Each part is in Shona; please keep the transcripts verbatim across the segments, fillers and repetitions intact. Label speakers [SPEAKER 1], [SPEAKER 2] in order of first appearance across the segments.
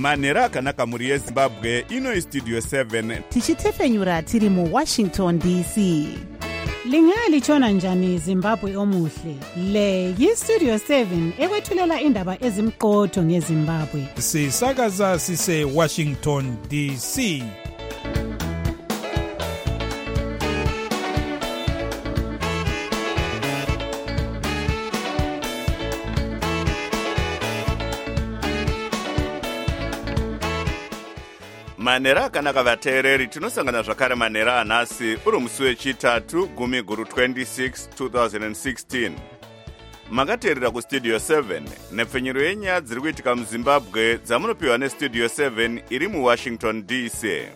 [SPEAKER 1] manhero akanaka mhuri yezimbabwe. Ino istudio seven
[SPEAKER 2] tichitefenyura tiri muwashington D C.
[SPEAKER 3] Lingalitshona njani Zimbabwe omuhle? Le yistudio seven ekwethulela indaba ezimqotho ngeZimbabwe.
[SPEAKER 4] Sisakaza sise Washington D C.
[SPEAKER 1] manhero akanaka vateereri, tinosangana zvakare manhero anhasi uri musi wechitatu gumi guru twenty-six twenty sixteen. Makateerera kustudio seven nepfenyuro yenyaya dziri kuitika muzimbabwe dzamunopiwa nestudio seven iri muwashington D C.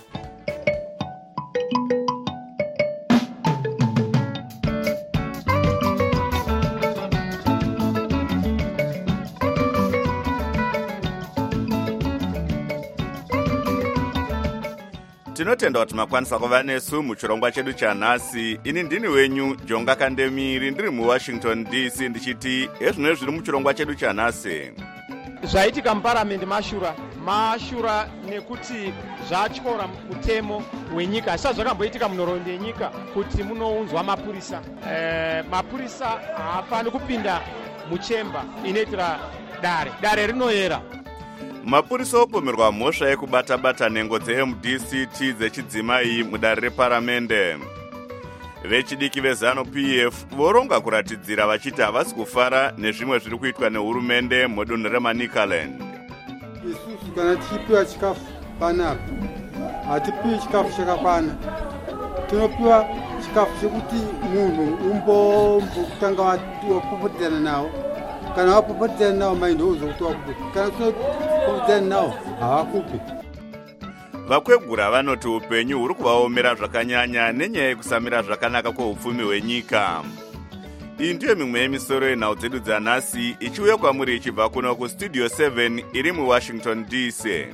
[SPEAKER 1] Tinotenda kuti makwanisa kuva nesu muchirongwa chedu chanhasi. Ini ndini wenyu Jonga Kandemiri, ndiri muwashington D C, ndichiti ezvino zviri muchirongwa chedu chanhasi.
[SPEAKER 5] Zvaitika muparamendi mashura mashura nekuti zvatyora mutemo wenyika. Asi zvakamboitika munhoroondo yenyika kuti munounzwa mapurisa. E, mapurisa haafani kupinda muchemba inoitira dare dare rinoyera.
[SPEAKER 1] Mapurisa opomerwa mhosva yekubata-bata nhengo dze-M D C T dzechidzimai mudare reparamende. Vechidiki veZanu-P F voronga kuratidzira vachiti havasi kufara nezvimwe zviri kuitwa nehurumende mudunhu reManicaland.
[SPEAKER 6] Isusu kana tichipiwa chikafu panapa, hatipiwi chikafu chakakwana. Tinopiwa chikafu chekuti munhu umbotanga wapopotana nawo. Kana wapopotana nawo maindo uzokuti wakupi. Kana wapopotana nawo havakupi.
[SPEAKER 1] Vakwegura vanoti upenyu huri kuvaomera zvakanyanya nenyaya yekusamira zvakanaka kweupfumi hwenyika. Iyi ndiyo mimwe yemisoro yenhau dzedu dzanhasi ichiuya kwamuri ichibva kuno kustudio seven iri muwashington D C.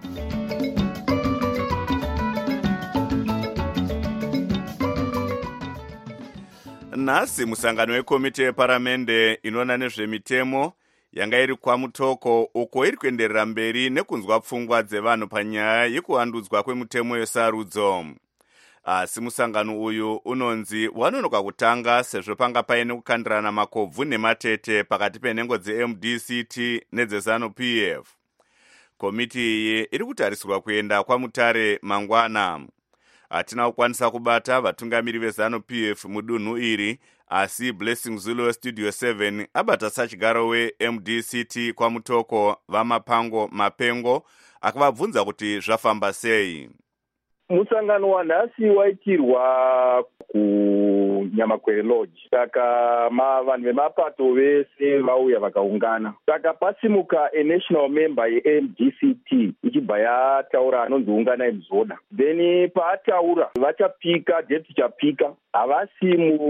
[SPEAKER 1] Nhasi musangano wekomiti yeparamende inoona nezvemitemo yanga iri kwamutoko uko iri kuenderera mberi nekunzwa pfungwa dzevanhu panyaya yekuvandudzwa kwemutemo yesarudzo. Asi musangano uyu unonzi wanonoka kutanga sezvo panga paine kukandirana makobvu nematete pakati penhengo dze-M D C T nedzeZanu-P F. Komiti iyi iri kutarisirwa kuenda kwamutare mangwana. Hatina kukwanisa kubata vatungamiri veZanu-P F mudunhu iri, asi Blessing Zulu westudio seven abata sachigaro we-M D C T kwamutoko vamapango mapengo akavabvunza kuti zvafamba sei.
[SPEAKER 7] Musangano wanhasi waitirwa kuNyamakwere Lodge. Saka vanhu vemapato vese vauya vakaungana. Saka pasimuka a national member ye-M D C T ichibva yataura anonzi unganai muzoda. Then paataura vachapika, date chapika, havasi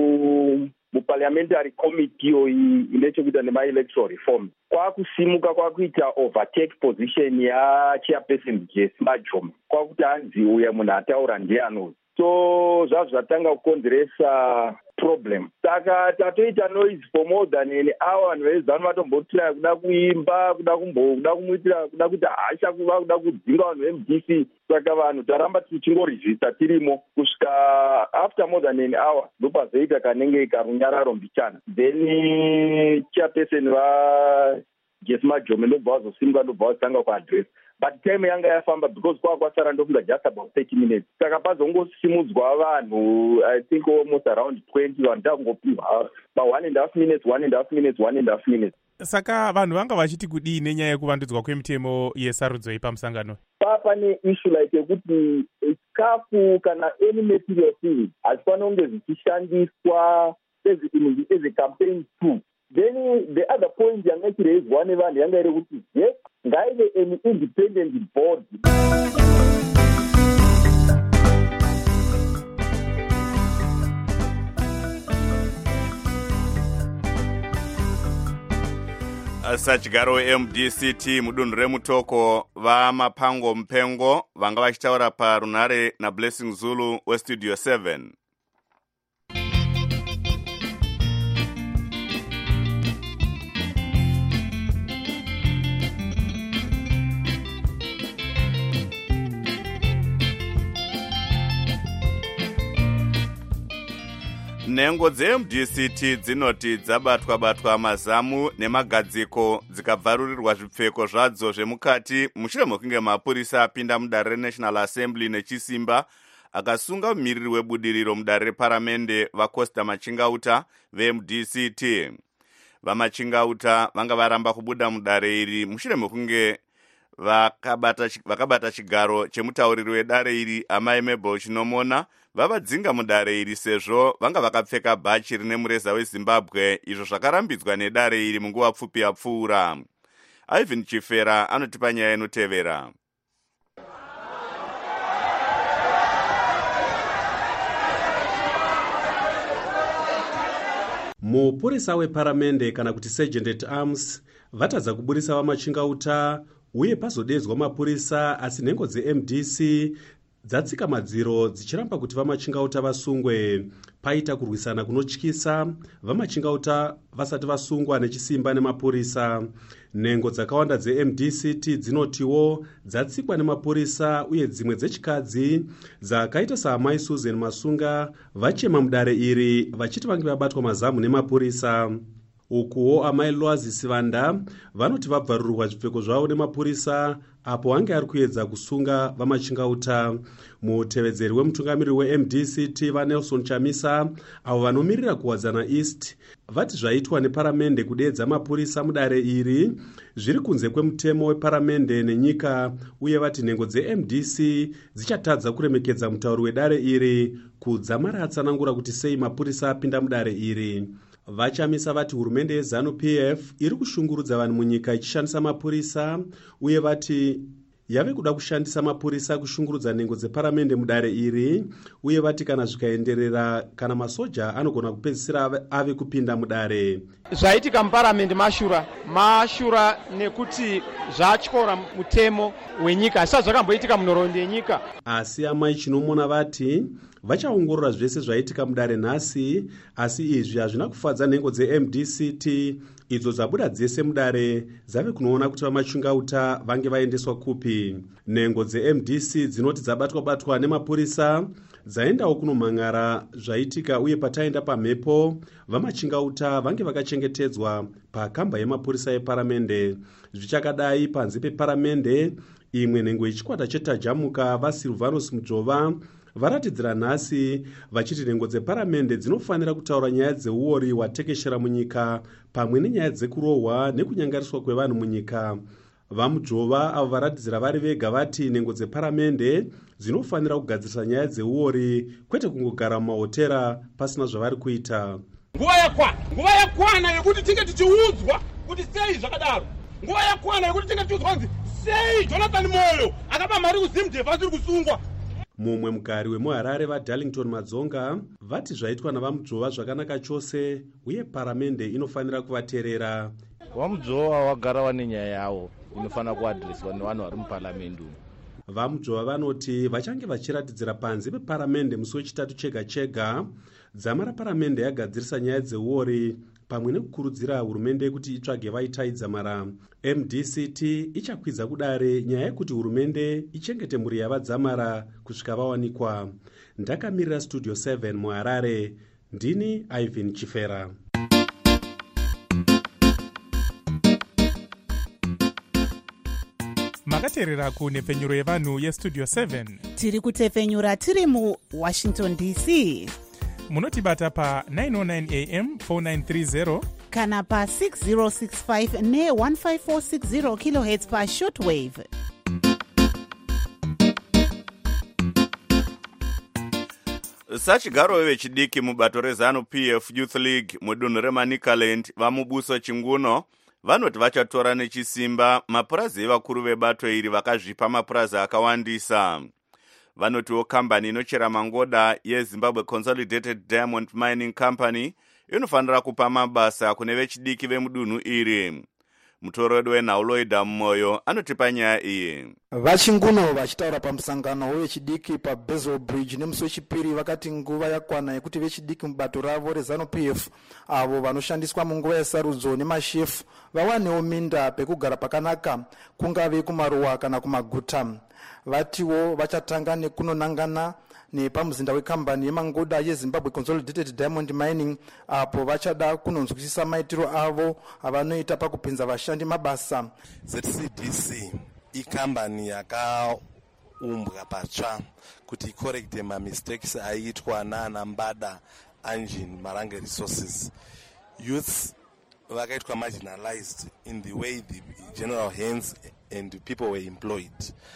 [SPEAKER 7] mu muparliamentary committee yoyi inechekuita nema-electoral reform. Kwakusimuka kwakuita overtake position yachairperson Jesse Majoma. Kwakuti hanzi uya munhu ataura ndiye anozi. So zvazvo zvatanga kukonzeresa problem. Saka tatoita noise for more than an hour. Vanhu vezanu vatombotira kuda kuimba, kuda kumbo, kuda kumuitira, kuda kuti hasha kuva, kuda kudzinga vanhu ve-M D C. Saka vanhu taramba tichingorejista tirimo kusvika after more than an hour ndopazoita kanenge karunyararo mbichana. Then chairperson va Jesse Majoma ndobva vazosimuka ndobva vazotanga kuaddress. But time yanga yafamba because kwa kwasara ndofunga just about thirty minutes. Saka pazongosimudzwa vanhu I think almost around twenty vanhu takungopiwa ba one and a half minutes, one and a half minutes, one and a half minutes.
[SPEAKER 8] Saka vanhu vanga vachiti kudii nenyaya yekuvandudzwa kwemitemo yesarudzo ipamusangano?
[SPEAKER 7] Pane issue like yekuti chikafu kana any material thing hazifana kunge zvichishandiswa as a campaign tool. Then the other point yanga ichiraiswa nevanhu yanga iri kuti yes, ngaive an independent board.
[SPEAKER 1] Sachigaro we-M D C T mudunhu remutoko vamapango mupengo vanga vachitaura parunhare naBlessing Zulu westudio seven. nhengo dze-M D C T dzinoti dzabatwa-batwa mazamu nemagadziko dzikabvarurirwa zvipfeko zvadzo zvemukati mushure mekunge mapurisa apinda mudare reNational Assembly nechisimba akasunga mumiriri webudiriro mudare reparamende vaCosta Machingauta ve-M D C T. VaMachingauta vanga varamba kubuda mudare iri mushure mekunge vakabata vakabata chigaro chemutauriri wedare iri Amai Mabel Chinomona vavadzinga mudare iri sezvo vanga vakapfeka bhachi rine mureza weZimbabwe izvo zvakarambidzwa nedare iri munguva pfupi yapfuura. Ivan Chifera anotipa nyaya inotevera.
[SPEAKER 9] Mupurisa weparamende kana kuti Sergeant at Arms vatadza kuburisa vaMachingauta uye pazodedzwa mapurisa asi nhengo dze-M D C dzatsika madziro dzichiramba kuti vaMachingauta vasungwe. Paita kurwisana kunotyisa vaMachingauta vasati vasungwa nechisimba nemapurisa. Nhengo dzakawanda dze-M D C T dzinotiwo dzatsikwa nemapurisa uye dzimwe dzechikadzi dzakaita saamai Susan Masunga vachema mudare iri vachiti vange vabatwa mazamu nemapurisa. Ukuwo Amai Lwazi Sivanda vanoti vabvarurwa zvipfeko zvavo nemapurisa apo vange ari kuedza kusunga vaMachingauta. Mutevedzeri wemutungamiriri we-M D C T vaNelson Chamisa avo vanomirira kuwadzana East vati zvaitwa neparamende kudedza mapurisa mudare iri zviri kunze kwemutemo weparamende nenyika uye vati nhengo dze-M D C dzichatadza kuremekedza mutauri wedare iri kudzamara atsanangura kuti sei mapurisa apinda mudare iri. Vachamisa vati hurumende yeZanu-P F iri kushungurudza vanhu munyika ichishandisa mapurisa uye vati yave kuda kushandisa mapurisa kushungurudza nhengo dzeparamende mudare iri uye vati kana zvikaenderera kana masoja anogona kupedzisira ave kupinda mudare.
[SPEAKER 5] Zvaitika muparamende mashura mashura nekuti zvatyora mutemo wenyika asi zvakamboitika munhoroondo yenyika.
[SPEAKER 9] Asi Amai Chinomona vati vachaongorora zvese zvaitika mudare nhasi asi izvi hazvina kufadza nhengo dze-M D C T idzo dzabuda dzese mudare dzave kunoona kuti vaMachingauta vange vaendeswa kupi. Nhengo dze-M D C dzinoti dzabatwa-batwa nemapurisa dzaendawo kunomhangara zvaitika uye pataenda pamhepo vaMachingauta vange vakachengetedzwa pakamba yemapurisa eparamende. Zvichakadai panze peparamende imwe nhengo yechikwata chetajamuka vaSilvanus Mujova varatidzira nhasi vachiti nhengo dzeparamende dzinofanira kutaura nyaya dzeuori hwatekeshera munyika pamwe nenyaya dzekurohwa nekunyangariswa kwevanhu munyika. VaMujova avo varatidzira vari vega vati nhengo dzeparamende dzinofanira kugadzirisa nyaya dzeuori kwete kungogara mumahotera pasina zvavari kuita.
[SPEAKER 10] Nguva yakwana nguva yakwana yekuti tinge tichiudzwa kuti sei zvakadaro. Nguva yakwana yekuti tinge tichiudzwa kuti sei Jonathan Moyo akapa mari kuZimdef asiri kusungwa.
[SPEAKER 9] Mumwe mugari wemuHarare vaDarlington Madzonga vati zvaitwa navaMujova zvakanaka chose uye paramende inofanira kuvateerera.
[SPEAKER 11] VaMujova wagara wane nyaya yavo inofanira kuadhireswa nevanhu vari muparamende.
[SPEAKER 9] VaMujova vanoti vachange vachiratidzira panze peparamende musi wechitatu chega chega dzama raparamende yagadzirisa nyaya dzeuori pamwe nekukurudzira hurumende kuti itsvage vaitaidza mara. M D C T ichakwidza kudare nyaya yekuti hurumende ichengete mhuri yavadzamara kusvika vawanikwa. Ndakamirira Studio seven muHarare, ndini Ivan Chifera.
[SPEAKER 8] Makateerera kunhepfenyuro yevanhu yeStudio seven.
[SPEAKER 2] Tiri kutefenyura tiri muWashington D C.
[SPEAKER 8] Munotibata pa nine oh nine A M four nine three zero
[SPEAKER 2] kana pa six zero six five ne one five four six zero kilohertz pa shortwave.
[SPEAKER 1] Sachigaro vechidiki mubato reZanu-P F Youth League mudunhu reManicaland vamubuso Chinguno vanoti vachatora nechisimba mapurazi evakuru vebato iri vakazvipa mapurazi akawandisa. Vanotiwo kambani inochera mangoda yeZimbabwe Consolidated Diamond Mining Company inofanira kupa mabasa kune vechidiki vemudunhu iri. Mutoredo weNauloida Moyo anotipa nyaya iyi.
[SPEAKER 12] Vachinguno vachitaura pamusangano wevechidiki paBezel Bridge nemusi wechipiri vakati nguva yakwana yekuti vechidiki mubato ravo reZanu-P F avo vanoshandiswa munguva yesarudzo nemashefu vawanewo minda pekugara pakanaka kungave kumaruwa kana kumaguta. Vatiwo vachatanga nekunonangana nepamuzinda wekambani yemangoda yezimbabwe consolidated diamond mining, apo vachada kunonzwisisa maitiro avo avanoita pakupinza vashandi mabasa.
[SPEAKER 13] Z C D C ikambani yakaumbwa patsva kuti icorrecte mamistakes aiitwa nana Mbada Engine Marange Resources. Youths vakaitwa marginalized in the way the general hands and people were employed.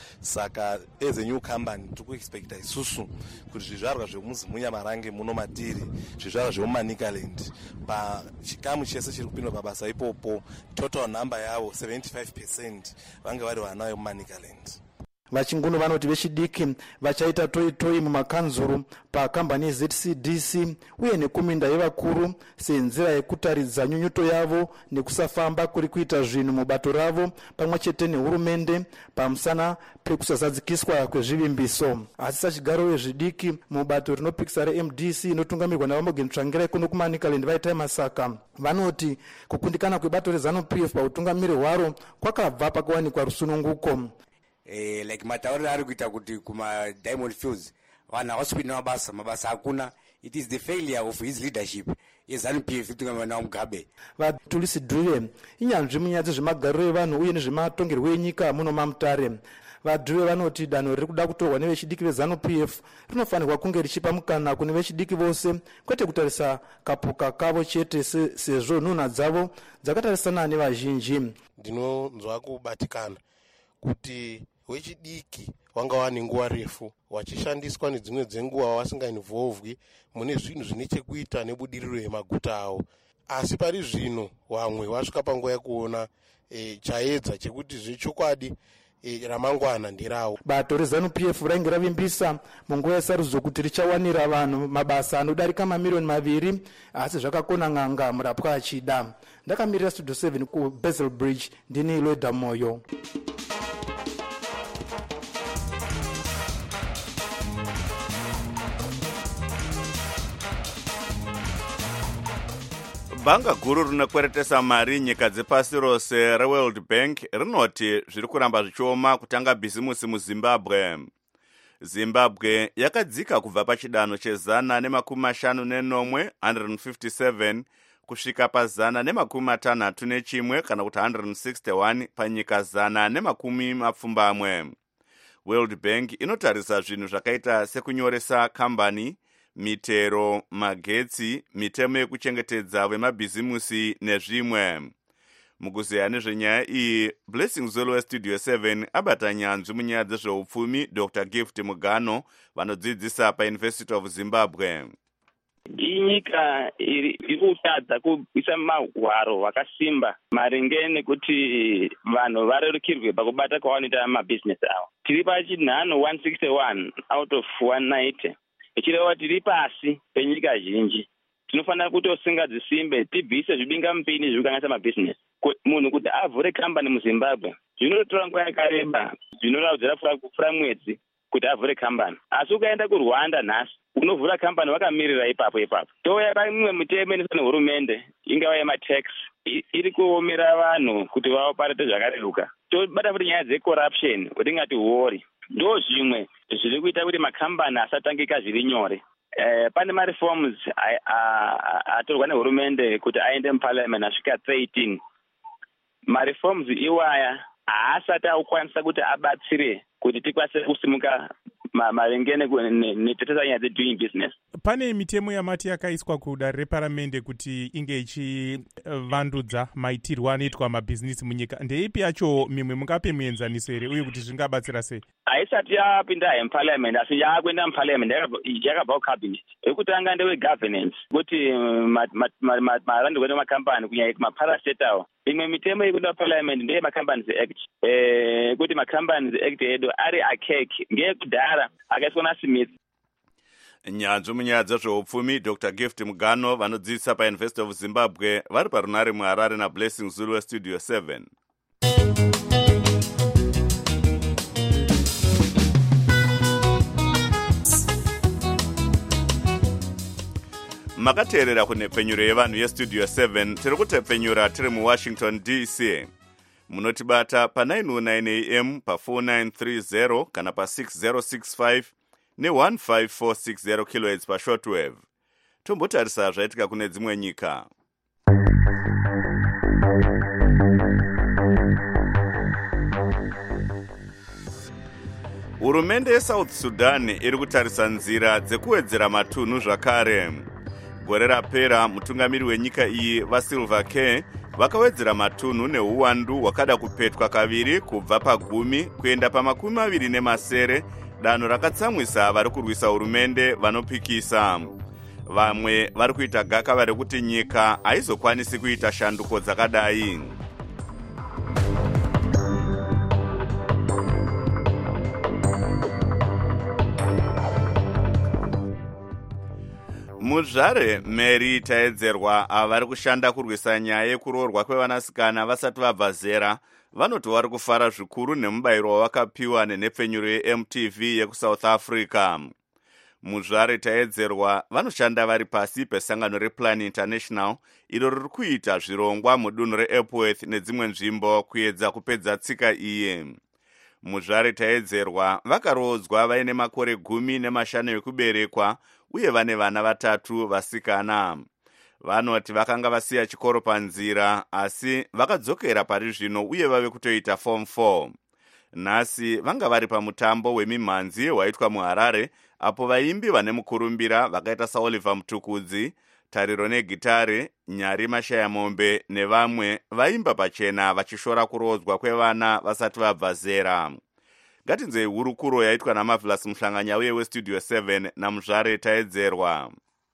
[SPEAKER 13] Saka as a new company to expect isusu kuti zvizvarwa zvemuzimunya Marange muno matiri zvizvarwa zvemumanicaland pa chikamu chese chiri kupindwa pabasa ipopo total number yavo seventy-five percent vange vari vana vemumanicaland.
[SPEAKER 12] Vachinguno vanoti vechidiki vachaita toi toi mumakanzuru pakambani Z C D C uye nekuminda yevakuru senzira yekutaridza nyunyuto yavo nekusafamba kuri kuita zvinhu mubato ravo pamwe chete nehurumende pamusana pekusazadzikiswa kwezvivimbiso. Asi sachigaro wezvidiki mubato rinopikisa re M D C inotungamirwa naVamogeni Tsvangirai kuno kuManicaland vaita Masaka vanoti kukundikana kwebato reZANU P F pautungamiri hwaro kwakabva pakawanikwa rusununguko.
[SPEAKER 14] Eh, like matauriro ari kuita kuti kuma Diamond Fields vanhu havasipinda mabasa mabasa hakuna. It is the failure of his leadership yeZANU P F itungamirwa naMugabe.
[SPEAKER 12] Vatulisi Dhuve inyanzvi munyaya dzezvemagariro evanhu uye nezvematongerwo enyika muno maMutare. Vadhuve vanoti danho riri kuda kutorwa nevechidiki veZANU P F rinofanirwa kunge richipa mukana kune vechidiki vose kwete kutarisa kapuka kavo chete sezvo nhunha dzavo dzakatarisana nevazhinji.
[SPEAKER 15] Ndinonzwa kubatikana kuti wechidiki wanga wane nguva refu wachishandiswa nedzimwe dzenguva vasingainvolvwi mune zvinhu zvine chekuita nebudiriro yemaguta avo, asi pari zvino vamwe vasvika panguva yekuona e, chaedza chekuti zvechokwadi e, ramangwana nderavo.
[SPEAKER 12] Bato reZANU P F rainge ravimbisa munguva yesarudzo kuti richawanira vanhu mabasa anodarika mamiliyoni maviri, asi zvakakona ng'anga murapwa achida. Ndakamirira Studio seven ku Basil Bridge, ndini Loida Moyo.
[SPEAKER 1] Bhanga guru rinokweretesa mari nyika dzepasi rose reWorld Bank rinoti zviri kuramba zvichioma kutanga bhizimusi muZimbabwe. Zimbabwe yakadzika kubva pachidanho chezana nemakumi mashanu nenomwe one hundred fifty-seven kusvika pazana nemakumi matanhatu nechimwe kana kuti one hundred sixty-one panyika zana nemakumi mapfumbamwe. World Bank inotarisa zvinhu zvakaita sekunyoresa kambani, mitero, magetsi, mitemo yekuchengetedza vemabhizimusi nezvimwe. Mukuzeya nezvenyaya iyi, Blessing Zulu weStudio seven abata nyanzvi munyaya dzezveupfumi Doctor Gift Mugano vanodzidzisa paUniversity of Zimbabwe.
[SPEAKER 16] Inyika iri kutadza kuisa mahwaro hwakasimba maringe nekuti vanhu varerukirwe pakubata kwavanoita mabhizinesi avo. Tiri pachinhano one sixty-one out of one ninety. Ichireva tiri pasi penyika zhinji. Tinofanira kutosinga dzisimbe tibvise zvibinga mupini zvekukanganisa mabhizinesi. Munhu kuti avhure kambani muZimbabwe zvinotora nguva yakareba, zvinoraudzira kupfuura mwedzi kuti avhure kambani. Asi ukaenda kuRwanda nhasi unovhura kambani wakamirira ipapo ipapo. Touya paimwe mitemo inoiswa nehurumende ingava yematax iri kuomera vanhu kuti vaoparate zvakareruka. Tobata futi nyaya dzecorruption watingati huori. Ndo zvimwe zviri kuita kuti makambani asatangika zviri nyore. Eh, pane mareforms atorwa nehurumende kuti aende muparliament asvika thirteen. Mareforms iwaya haasati akukwanisa kuti abatsire kuti tikwanise kusimuka maringe netetesa nyaya dzedoing business.
[SPEAKER 8] Pane mitemo yamati yakaiswa kudanho reparamende kuti inge ichivandudza maitirwo anoitwa mabhizinesi munyika. Ndeipi yacho mimwe mungape muenzaniso here uye kuti zvingabatsira sei? Haisati
[SPEAKER 16] yapinda muparliament asi yakuenda muparliament yakabva kucabinet. Yekutanga ndewegovernance kuti marandurwa nemakambani kunyanya maparastatal awo. Imwe mitemo yekuenda parliament ndeye maCompanies Act. Eh, kuti maCompanies Act edu ari archaic ngekudhara akaiswa naSmith.
[SPEAKER 1] Nyanzvi munyaya dzezveupfumi Doctor Gift Mugano vanodzidzisa paUniversity of Zimbabwe vari parunare muHarare naBlessing Zulu weStudio seven. Makateerera kunhepfenyuro yevanhu yeStudio seven tiri kutepfenyura tiri muWashington D C. Munotibata pa nine oh nine A M pa four nine three zero kana pa six zero six five ne fifteen thousand four hundred sixty kilohertz pashortwave. Tombotarisa zvaitika kune dzimwe nyika. Hurumende yeSouth Sudan iri kutarisa nzira dzekuwedzera matunhu zvakare. Gore rapera mutungamiri wenyika iyi vaSilva Care vakawedzera matunhu neuwandu hwakada kupetwa kaviri kubva pagumi kuenda pamakumi maviri nemasere, danho rakatsamwisa vari kurwisa hurumende vanopikisa. Vamwe vari kuita gakava rekuti nyika haizokwanisi kuita shanduko dzakadai. Muzvare Mary Taedzerwa avari kushanda kurwisa nyaya yekuroorwa kwevanasikana vasati vabva zera vanoti vari kufara zvikuru nemubayiro wavakapiwa nenhepfenyuro yeM T V yekuSouth Africa. Muzvare Taedzerwa vanoshanda vari pasi pesangano rePlan International iro riri kuita zvirongwa mudunhu reEpworth nedzimwe nzvimbo kuedza kupedza tsika iyi. Muzvare Taedzerwa vakarodzwa vaine makore gumi nemashanu ekuberekwa uye vane vana vatatu vasikana. Vanoti vakanga vasiya chikoro panzira asi vakadzokera pari zvino uye vave kutoita form four. Nhasi vanga vari pamutambo wemimhanzi waitwa muHarare apo vaimbi vane mukurumbira vakaita saOliver Mutukudzi, Tariro negitare, Nyari Mashayamombe nevamwe vaimba pachena vachishora kurodzwa kwevana vasati vabva zera. Ngatinzei hurukuro yaitwa naMarvelous Muhlanganya uye weStudio seven naMuzvare Taedzerwa.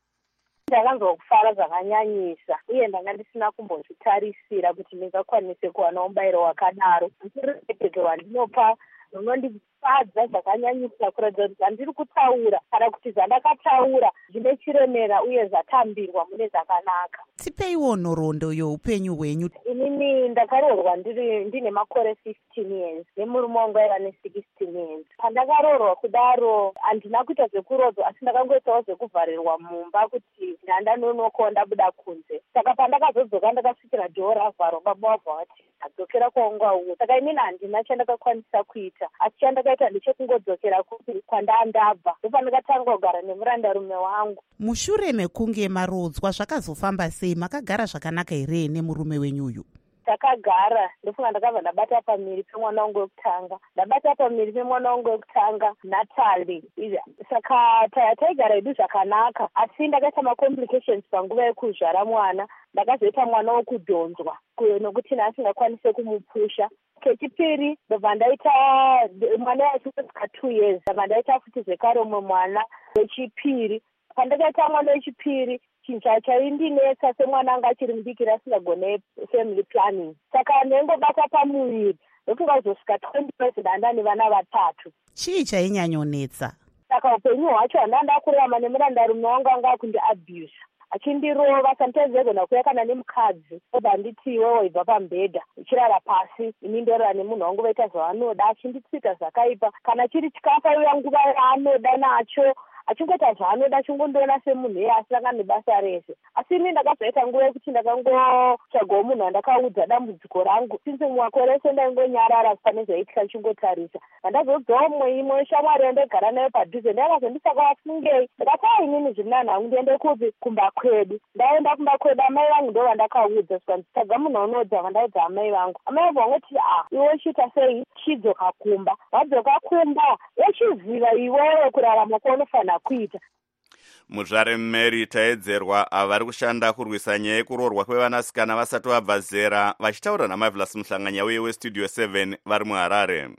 [SPEAKER 17] Ndakanzwa kufara zvakanyanyisa uye ndanga ndisina kumbozvitarisira kuti ndingakwanise kuwana mubayiro wakadaro. Ndirireketerwa ndinopa runondifadza zvakanyanyisa kuratidza kuti handiri kutaura kana kuti zvandakataura zvine chiremera uye zvatambirwa mune zvakanaka.
[SPEAKER 2] Tipeiwo nhoroondo youpenyu hwenyu.
[SPEAKER 17] Inini ndakaroorwa ndiri ndine makore fifteen years nemurume wangu aiva ne-sixteen years. Pandakaroorwa kudaro handina kuita zvekurodzwa asi ndakangoitawo zvekuvharirwa mumba kuti ndandanonokawo ndabuda kunze. Saka pandakazodzoka ndakasvikira dhoo ravharwa baba wabva vati adzokera kwaunga uwo. Saka inini handina chandakakwanisa kuita asi chandakaita ndechekungodzokera kuti kwandandabva ndopandakatanga kugara nemurandarume wangu.
[SPEAKER 2] Mushure mekunge marodzwa zvakazofamba sei? Makagara zvakanaka here nemurume wenyuyu?
[SPEAKER 17] Takagara ndofunga ndakabva ndabata pamiri pemwana wangu wekutanga ndabata pamiri pemwana wangu wekutanga Natali. Saka taigara hedu zvakanaka asi ndakaita macomplications panguva yekuzvara mwana. Ndakazoita mwana wokudhonzwa nokuti asingakwanise kumupusha. Kechipiri ndobva ndaita mwana wachisvika two years ndobva ndaita futi zvekare umwe mwana wechipiri. Pandakaita mwana wechipiri chinhu chaindinetsa semwana anga achiri mudiki asingagone family planning. Saka ndengobata pamuviri ndofunga kuzosvika twenty years ndandane vana vatatu.
[SPEAKER 2] Chii chainyanyonetsa?
[SPEAKER 17] Saka upenyu hwacho handanda kurarama nemurandarume wangu anga akundiabuse achindirova sometimes egona kuuya kana nemukadzi obva nditi iwe waibva pambedha uchirara pasi ini ndorara nemunhu wangu vaita zvavanoda achinditsika zvakaipa kana chiri chikafu aiuya nguva yaanoda nacho achingoita zvaanoda achingondoona semunhu iye asiranga nebasa rese. Asi ini ndakazoita nguva yekuti ndakangotsvagawo munhu wandakaudza dambudziko rangu since makore ese ndaingonyarara pane zvaitika ndichingotarisa. Ndazodzawo mumwe imwe shamwari yandagara nayo padhuze ndakazondisaka wafungei ndikati ai inini zviri nani hangu ndiende kupi kumba kwedu. Ndaenda kumba kwedu amai vangu ndo vandakaudzwa saka nditsvaga munhu unoudza vandaudza amai vangu. Amai vangu vangoti ah iwe uchiita sei chidzoka kumba. Wadzoka kumba uchiziva iwewe kurarama kwaunofanira kuita.
[SPEAKER 1] Muzvare Mary Taedzerwa avari kushanda kurwisa nyaya yekuroorwa kwevanasikana vasati vabva zera vachitaura naMarvelous Muhlanganya uye weStudio seven vari muHarare.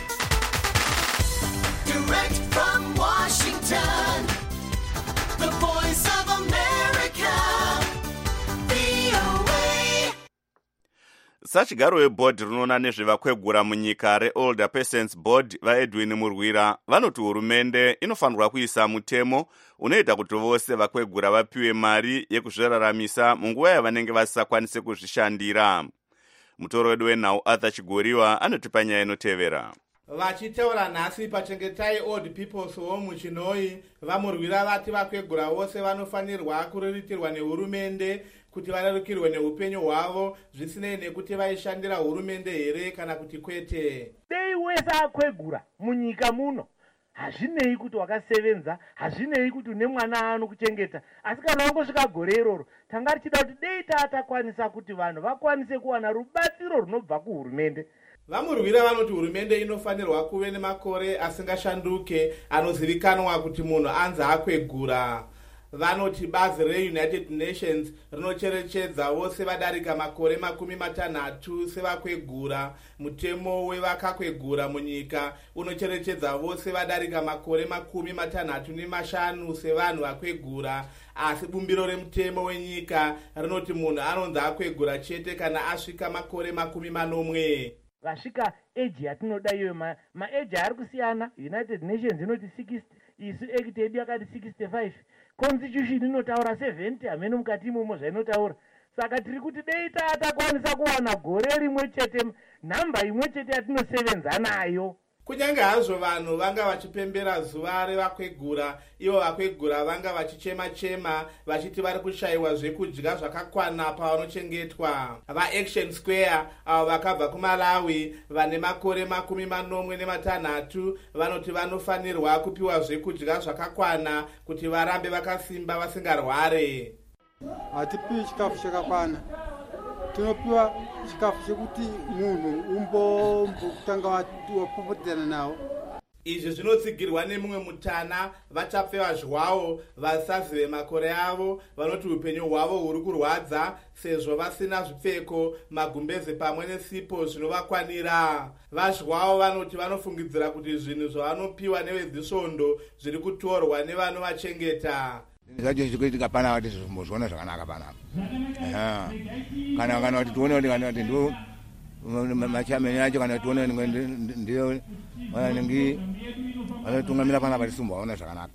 [SPEAKER 18] Direct from Washington, the voice of America, V O A.
[SPEAKER 1] Sachigaro webhodhi rinoona nezvevakwegura munyika reOlder Persons Board vaEdwin Murwira vanoti hurumende inofanirwa kuisa mutemo unoita kuti vose vakwegura vapiwe mari yekuzviraramisa munguva yavanenge vasisakwanise kuzvishandira. Mutoro wedu wenhau Arthur Chigoriwa anotipa nyaya inotevera.
[SPEAKER 19] Vachitaura nhasi pachengetai Old People's Home muChinoi, vaMurwira vati vakwegura vose vanofanirwa kuriritirwa nehurumende kuti varerukirwe neupenyu hwavo zvisinei nekuti vaishandira hurumende here kana kuti kwete.
[SPEAKER 20] Dei wese akwegura munyika muno hazvinei kuti wakasevenza, hazvinei kuti une mwana anokuchengeta, asi kana wangosvika gore iroro tanga tichida kuti dei tatakwanisa kuti vanhu vakwanise kuwana rubatsiro runobva kuhurumende.
[SPEAKER 19] Vamurwira vanoti hurumende inofanirwa kuve nemakore asingashanduke anozivikanwa kuti munhu anzi akwegura. Vanoti bazi reUnited Nations rinocherechedza vose vadarika makore makumi matanhatu sevakwegura. Mutemo wevakakwegura munyika unocherechedza vose vadarika makore makumi matanhatu nemashanu sevanhu vakwegura, asi bumbiro remutemo wenyika rinoti munhu anonzi akwegura chete kana asvika makore makumi manomwe.
[SPEAKER 20] Vasvika eji yatinoda iyoyo, maeji ari kusiyana. United Nations inoti sixty, isu act yedu yakati sixty-five, constitution inotaura seventy, hamene mukati imomo zvainotaura. Saka tiri kuti dei tatakwanisa kuwana gore rimwe chete, nhamba imwe chete yatinosevenza nayo.
[SPEAKER 19] Kunyange hazvo vanhu vanga vachipembera zuva revakwegura, ivo vakwegura vanga vachichema-chema vachiti vari kushayiwa zvekudya zvakakwana pavanochengetwa. VaAction Square avo vakabva kuMalawi vane makore makumi manomwe nematanhatu vanoti vanofanirwa kupiwa zvekudya zvakakwana kuti varambe vakasimba vasingarware.
[SPEAKER 6] Hatipiwi chikafu chakakwana, tinopiwa chikafu chekuti munhu umbotanga wapopotana nawo.
[SPEAKER 19] Izvi zvinotsigirwa nemumwe mutana vachapfewa zvwawo vasazive makore avo, vanoti upenyu hwavo huri kurwadza sezvo vasina zvipfeko, magumbeze pamwe nesipo zvinovakwanira. Vazhwawo vanoti vanofungidzira kuti zvinhu zvavanopiwa nevezisvondo zviri kutorwa nevanovachengeta.
[SPEAKER 21] Zvacho zvikuitika panapa kuti zvimbozviona zvakanaka panapa. Kana kana kuti tione kuti kana kuti ndo machameni acho kana tione ndio wanangi wanatungamira panapa tisumbaona zvakanaka.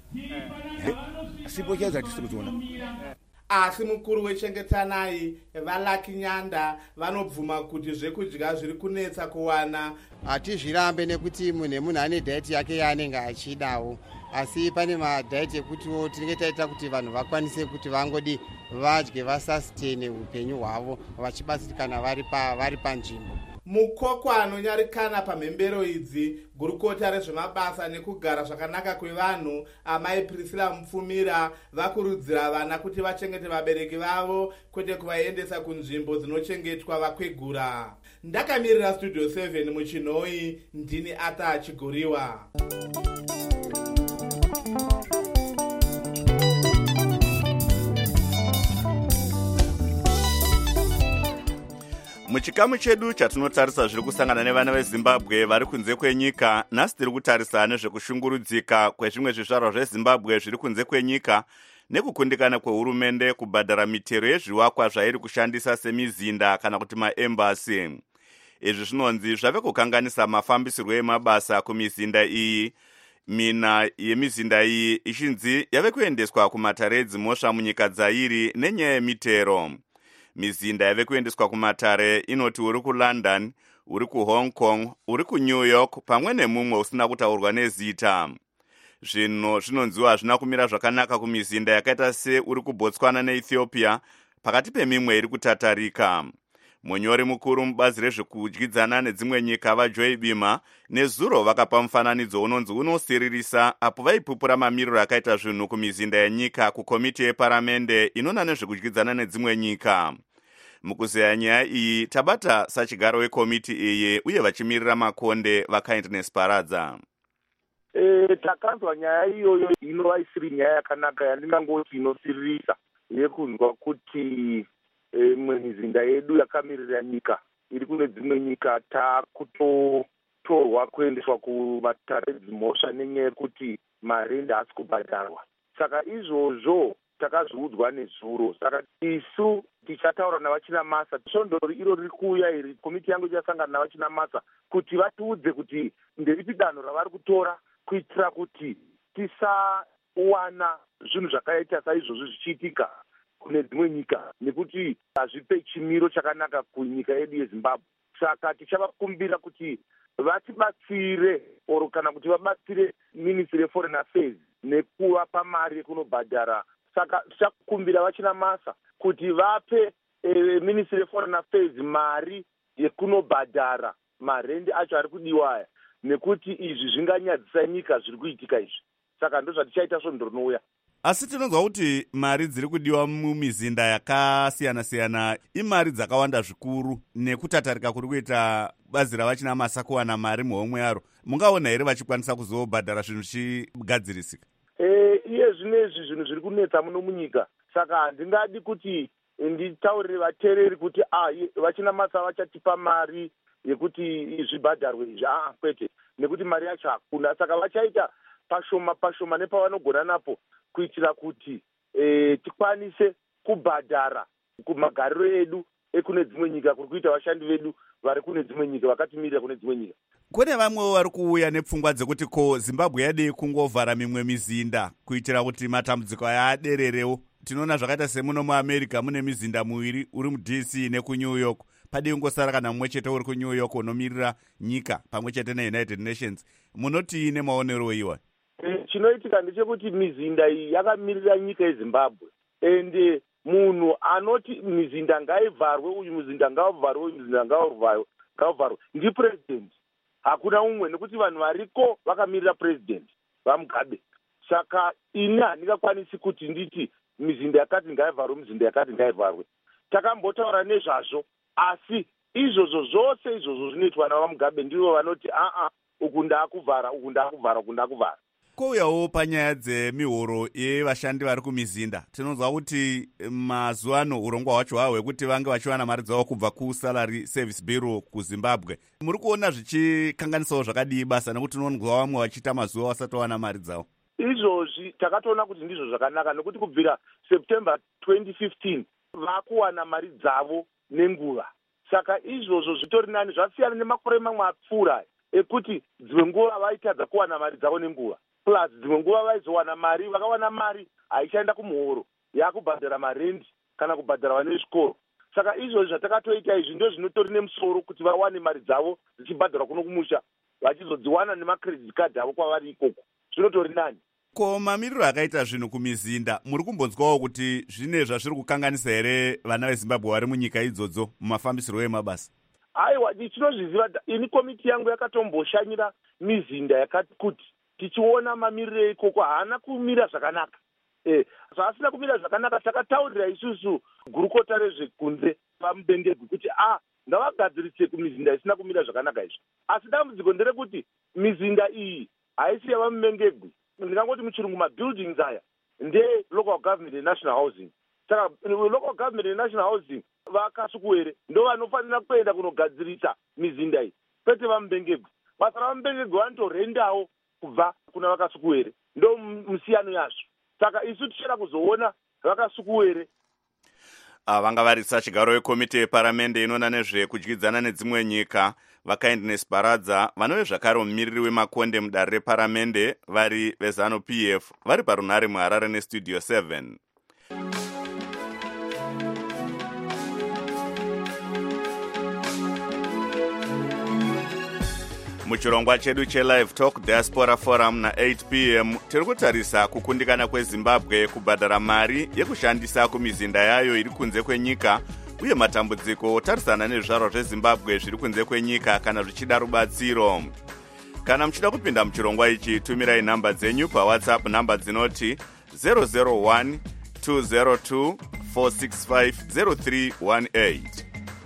[SPEAKER 21] Sipo cheza tisiri kuona.
[SPEAKER 19] Asi mukuru wechengetanai vaLucky Nyanda vanobvuma kuti zvekudya zviri kunetsa kuwana.
[SPEAKER 22] Hatizvirambe nekuti munhu nemunhu ane diet yake yaanenge achidawo, asi pane madhaiti ekutiwo tinenge taita kuti vanhu vakwanise kuti vangodi vadye vasasitene upenyu hwavo vachibatsirikana vari panzvimbo.
[SPEAKER 19] Mukoko anonyarikana pamhembero idzi, gurukota rezvemabasa nekugara zvakanaka kwevanhu amai Priscilla Mupfumira vakurudzira vana kuti vachengete vabereki vavo kwete kuvaendesa kunzvimbo dzinochengetwa vakwegura. Ndakamirira Studio seven muChinoi, ndini Ata Chigoriwa.
[SPEAKER 1] Muchikamu chedu chatinotarisa zviri kusangana nevana veZimbabwe vari kunze kwenyika, nhasi tiri kutarisa nezvekushungurudzika kwezvimwe zvizvarwa zveZimbabwe zviri kunze kwenyika nekukundikana kwehurumende kubhadhara mitero yezvivakwa zvairi kushandisa semizinda kana kuti maembasi. Izvi zvinonzi zvave kukanganisa mafambisirwo emabasa kumizinda iyi. Mina yemizinda iyi ichinzi yave kuendeswa kumatare edzimhosva munyika dzairi nenyaya yemitero. Mizinda yave kuendeswa kumatare inoti uri kuLondon, uri kuHong Kong, uri kuNew York pamwe nemumwe usina kutaurwa nezita. Zvino zvinonziwa zvina kumira zvakanaka kumizinda yakaita se uri kuBotswana neEthiopia, pakati pemimwe iri kutatarika. Munyori mukuru mubazi rezvekudyidzana nedzimwe nyika vaJoy Bima nezuro vakapa mufananidzo unonzi unosiririsa apo vaipupura mamiriro akaita zvinhu kumizinda yenyika kukomiti yeparamende inona nezvekudyidzana nedzimwe nyika. Mukuzeya nyaya iyi tabata sachigaro wekomiti iyi uye vachimirira makonde vaKindness Paradza.
[SPEAKER 7] E, takanzwa nyaya iyoyo inova isiri nyaya yakanaka yandingangoti inosiririsa yekunzwa kuti imwe mizinda yedu yakamirira nyika iri kune dzimwe nyika takutotorwa kuendeswa kumatare edzimhosva nenyaya yekuti marende haasi kubhadharwa. Saka izvozvo takazviudzwa nezuro. Saka isu tichataura navachina masa, shondoro iro riri kuuya iri, komiti yangu ichasangana navachina masa kuti vatiudze kuti nderipi danho ravari kutora kuitira kuti tisawana zvinhu zvakaita saizvozvo zvichiitika kune dzimwe nyika, nekuti hazvipe chimiro chakanaka kunyika yedu yeZimbabwe. Saka tichavakumbira kuti vatibatsire oro kana kuti vabatsire Ministry of Foreign Affairs nekuvapa mari yekunobhadhara. Saka tichakumbira vachina masa kuti vape e, Ministry of Foreign Affairs mari yekunobhadhara marende acho ari kudiwa aya. nekuti izvi zvinganyadzisa nyika zviri kuitika izvi. Saka ndo zvatichaita svondo rinouya.
[SPEAKER 1] Asi tinonzwa kuti mari dziri kudiwa mumizinda yakasiyana-siyana imari dzakawanda zvikuru, nekutatarika kuri kuita bazi ravachina masa kuwana mari muhomwe yaro. Mungaona here vachikwanisa kuzobhadhara zvinhu zvichigadzirisika?
[SPEAKER 7] E, iye zvinezvi zvinhu zviri kunetsa muno munyika. Saka handingadi kuti nditaurire vateereri kuti ah, vachina masa vachatipa mari yekuti zvibhadharwe izvi. Ah, kwete, nekuti mari yacho hakuna. Saka vachaita pashoma pashoma nepavanogona napo kuitira kuti e, tikwanise kubhadhara kumagariro edu ekune dzimwe nyika kuri kuita vashandi vedu vari kune dzimwe nyika vakatimirira kune dzimwe nyika.
[SPEAKER 1] Kune vamwewo vari kuuya nepfungwa dzekuti ko Zimbabwe yadei kungovhara mimwe mizinda kuitira kuti matambudziko aya adererewo. Tinoona zvakaita semuno muAmerica mune mizinda miviri, uri muD C nekuNew York. Padei kungosara kana mumwe chete uri kuNew York unomirira nyika pamwe chete neUnited Nations. Munoti nemaonero iwa?
[SPEAKER 7] Chinoitika ndechekuti mizinda iyi yakamirira nyika yeZimbabwe, ende munhu anoti mizinda ngaivharwe, uyu muzinda ngavharwe, uyu muzinda ngavharwe ndipresident. Hakuna umwe, nekuti vanhu variko vakamirira president vaMugabe. Saka ini handingakwanisi kuti nditi mizinda yakati ngaivharwe, mizinda yakati ngaivharwe. Takambotaura nezvazvo, asi izvozvo zvose izvozvo zvinoitwa navaMugabe ndivo vanoti aa uku ndakuvhara, uku ndakuvhara, uku ndakuvhara.
[SPEAKER 1] Kouyawo panyaya dzemihoro yevashandi vari kumizinda, tinonzwa kuti mazuva ano urongwa hwacho hwawo hwekuti vange vachiwana mari dzavo kubva kusalary service bureau kuZimbabwe. Muri kuona zvichikanganisawo zvakadii basa, nekuti tinonzwa vamwe vachiita mazuva vasati vawana mari dzavo?
[SPEAKER 7] Izvozvi takatoona kuti ndizvo zvakanaka, nekuti kubvira September twenty fifteen vakuwana mari dzavo nenguva. Saka izvozvo zvitori nani, zvasiyana nemakore mamwe apfuura ekuti dzimwe nguva vaitadza kuwana mari dzavo nenguva. Plus dzimwe nguva vaizowana mari, vakawana mari haichaenda kumuhoro yakubhadhara marendi kana kubhadhara vane zvikoro. Saka izvozvi zvatakatoita izvi ndo zvinotori nemusoro kuti vawane mari dzavo dzichibhadharwa kuno kumusha, vachizodziwana nemacredit card avo kwavari ikoko. Zvinotori nani.
[SPEAKER 1] Ko mamiriro akaita zvinhu kumizinda, muri kumbonzwawo kuti zvine zvazviri kukanganisa here vana veZimbabwe vari munyika idzodzo mumafambisiro emabasa?
[SPEAKER 7] Aiwa, tinozviziva. Ini komiti yangu yakatomboshanyira mizinda yakati kuti tichiona mamiriro ikoko haana kumira zvakanaka. Eh, zvaasina kumira zvakanaka takataurira isusu gurukota rezvekunze paMubendegwi kuti ah ngavagadzirise kumizinda isina kumira zvakanaka izvo. Asi dambudziko nderekuti mizinda iyi haisi yavaMubendegwi. Ndingangoti muchirungu mabuildings aya nde local government and national housing. Saka local government and national housing vakasukuere ndo vanofanira kuenda kunogadzirisa mizinda iyi, kwete vaMubendegwi. Basa raMubendegwi vanotorendawo kubva kuna vakasukuere, ndo musiyano yazvo. Saka isu tichada kuzoona vakasukuere.
[SPEAKER 1] Vanga varisa chigaro wekomite yeparamende inoona nezvekudyidzana nedzimwe nyika vaKindness Baradza, vanove zvakare mumiriri wemakonde mudare reparamende vari veZanu P F vari parunhare muHarare nestudio seven. Muchirongwa chedu cheLive Talk Diaspora Forum na eight p m tiri kutarisa kukundikana kweZimbabwe kubhadhara mari yekushandisa kumizinda yayo iri kunze kwenyika uye matambudziko otarisana nezvizvarwa zveZimbabwe zviri kunze kwenyika kana zvichida rubatsiro. Kana muchida kupinda muchirongwa ichi, tumirai nhamba dzenyu paWhatsApp, nhamba dzinoti zero zero one two zero two four six five zero three one eight.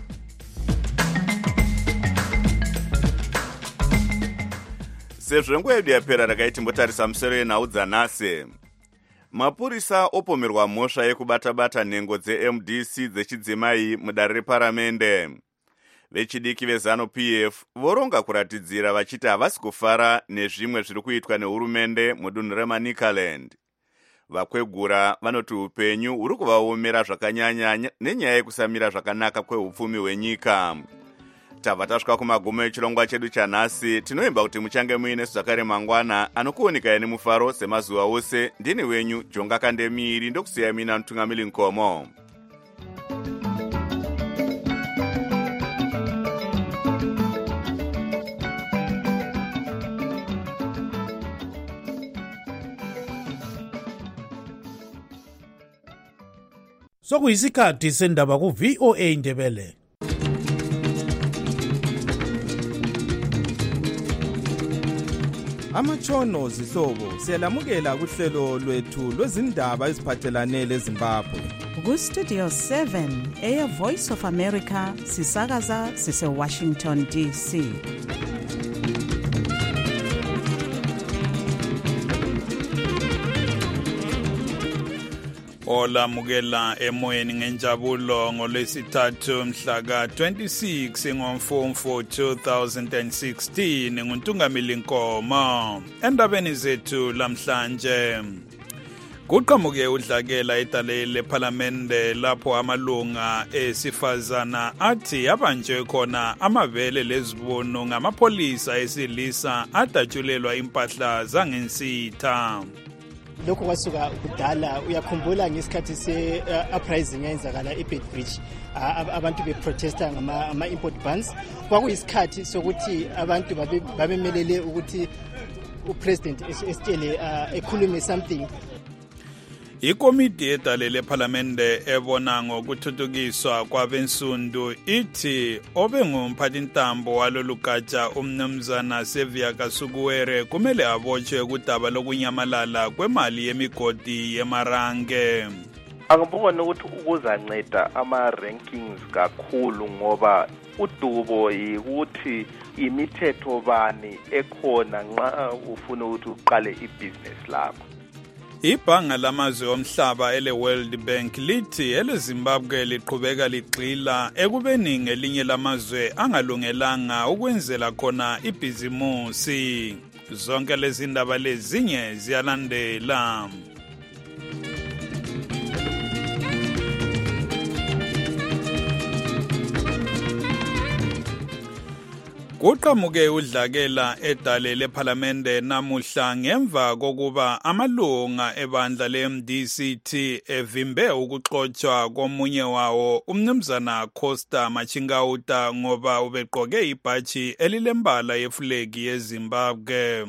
[SPEAKER 1] Sezvo nguva yedu yapera rakaiti mbotarisa musoro yenhau dzanhasi. Mapurisa opomerwa mhosva yekubata-bata nhengo dzeM D C dzechidzimai mudare reparamende. Vechidiki veZanu P F voronga kuratidzira vachiti havasi kufara nezvimwe zviri kuitwa nehurumende mudunhu reManicaland. Vakwegura vanoti upenyu huri kuvaomera zvakanyanya nenyaya yekusamira zvakanaka kwehupfumi hwenyika. Tabva tasvika kumagumo echirongwa chedu chanhasi. Tinoimba kuti muchange muine zvakare mangwana anokuonekai nemufaro semazuva ose. Ndini wenyu Jonga Kandemiri, ndokusiyai mina Mutungamiri Nkomo.
[SPEAKER 3] Sokuyisikhathi sendaba ku V O A Ndebele.
[SPEAKER 4] amatshono zihlobo siyalamukela kuhlelo lwethu lwezindaba eziphathelane leZimbabwe.
[SPEAKER 2] Ku-Studio seven, Air Voice of America, sisakaza sise-Washington D C.
[SPEAKER 5] olamukela emoyeni ngenjabulo ngolwesithathu mhla ka twenty-six ngoMfumfu two thousand sixteen nguNtungamili Nkomo. Endabeni zethu lamhlanje kuqhamuke udlakela edale lePhalamende lapho amalunga esifazana athi yabanjwe khona amavele lezibunu ngamapolisa esilisa adatshulelwa impahla zangensitha.
[SPEAKER 23] Lokho kwasuka kudala. Uyakhumbula ngesikhathi se-uprising eyenzakala eBedbridge, abantu beprotesta ngama-import bans. Kwakuyisikhathi sokuthi abantu babemelele ukuthi upresident esitshele ekhulume something.
[SPEAKER 5] Ikomiti edale lePhalamende ebona ngokuthuthukiswa kwabensundu ithi obengumphathintambo walolugatsha umnumzana Sevia Kasukuwere kumele abotshwe kudaba lokunyamalala kwemali yemigodi yemarange.
[SPEAKER 24] Angibona ukuthi ukuzanceda ama-rankings kakhulu ngoba udubo yikuthi imithetho bani ekhona nxa ufuna ukuthi uqale ibhizinesi lakho.
[SPEAKER 5] Ibhanga lamazwe omhlaba ele World Bank lithi eleZimbabwe liqhubeka ligxila ekubeni ngelinye lamazwe angalungelanga ukwenzela khona ibhizimusi. Zonke lezi ndaba lezinye ziyalandela. Kuqhamuke udlakela edale lePhalamende namuhla ngemva kokuba amalunga ebandla le-M D C T evimbe ukuxotshwa komunye wawo umnumzana Costa Machingauta ngoba ubegqoke ibhatshi elilembala yeflegi yeZimbabwe.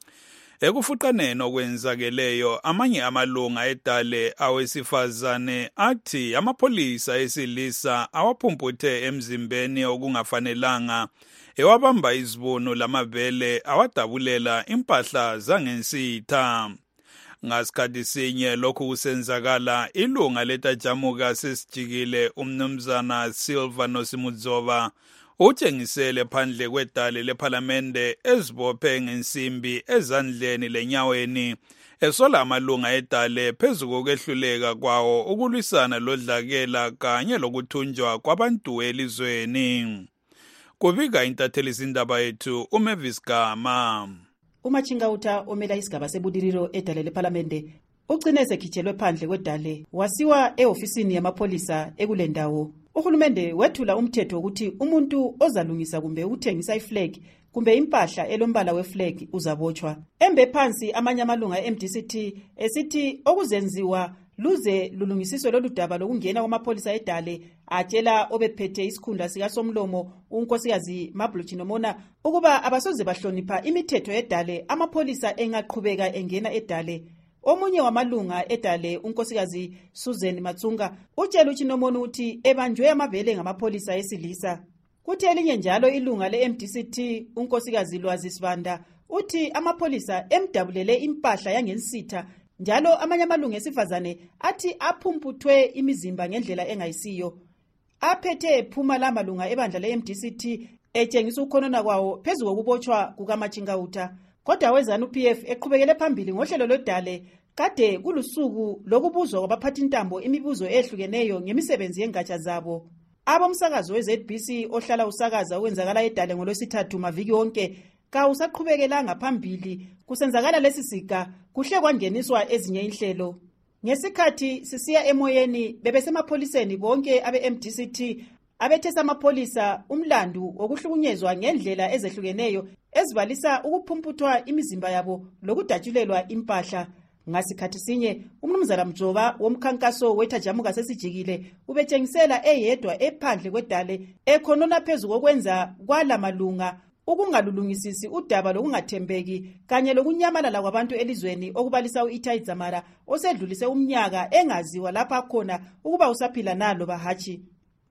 [SPEAKER 5] Ekufuqaneni okwenzakeleyo amanye amalunga edale awesifazane athi amapolisa esilisa awaphumputhe emzimbeni okungafanelanga ewabamba izibunu lamavele awadabulela impahla zangensitha. Ngasikhathi sinye lokhu kusenzakala ilunga letajamuka sesijikile umnumzana Silva Nosimudzova utshengisele phandle kwedale lePhalamende ezibophe ngensimbi ezandleni lenyaweni esola amalunga edale phezu kokwehluleka kwawo ukulwisana lodlakela kanye lokuthunjwa kwabantu elizweni. Kubika intatheli zindaba yethu uMavis Gama.
[SPEAKER 25] uMachingauta omela isigaba sebudiriro edale lePhalamende ugcine esekhitshelwe phandle kwedale wasiwa eofisini yamapolisa ekulendawo. Uhulumende wethula umthetho ukuthi umuntu ozalungisa kumbe uthengisa iflag kumbe impahla elombala weflag uzabotshwa. Embe phansi amanye amalunga e-M D C T esithi okuzenziwa luze lulungisiswe lolu daba lokungena kwamapolisa edale atshela obephethe isikhundla sikaSomlomo unkosikazi Mabluchi Nomona ukuba abasoze bahlonipha imithetho edale amapolisa engaqhubeka engena edale. Omunye wamalunga edale unkosikazi Susan Matsunga utshela uChinomona ukuthi ebanjwe amavele ngamapolisa esilisa. Kuthi elinye njalo ilunga le-M D C T unkosikazi Lwazi Sibanda uthi amapolisa emdabulele impahla yangensitha njalo amanye amalunga esifazane athi aphumputhwe imizimba ngendlela engayisiyo. Aphethe ephuma la malunga ebandla le-M D C T etshengisa ukhonona kwawo phezu kokubotshwa kukaMachingauta. Kodwa wezanu P F eqhubekele phambili ngohlelo lodale kade kulusuku lokubuzwa kwabaphathintambo imibuzo ehlukeneyo ngemisebenzi yengatsha zabo. Abomsakazo we-Z B C ohlala usakaza okwenzakala edale ngolwesithathu maviki wonke ka usaqhubekelanga phambili kusenzakala lesi siga kuhle kwangeniswa ezinye inhlelo. Ngesikhathi sisiya emoyeni bebesemapoliseni bonke abe-M D C T abethesa amapolisa umlandu wokuhlukunyezwa ngendlela ezehlukeneyo ezibalisa ukuphumputhwa imizimba yabo lokudatshulelwa impahla. Ngasikhathi sinye umnumzana Mjoba womkhankaso wetajamuka sesijikile ubetshengisela eyedwa ephandle kwedale ekhonona phezu kokwenza kwala malunga ukungalulungisisi udaba lokungathembeki kanye lokunyamalala kwabantu elizweni okubalisa uItai Dzamara osedlulise umnyaka engaziwa lapha khona ukuba usaphila nalo bahachi.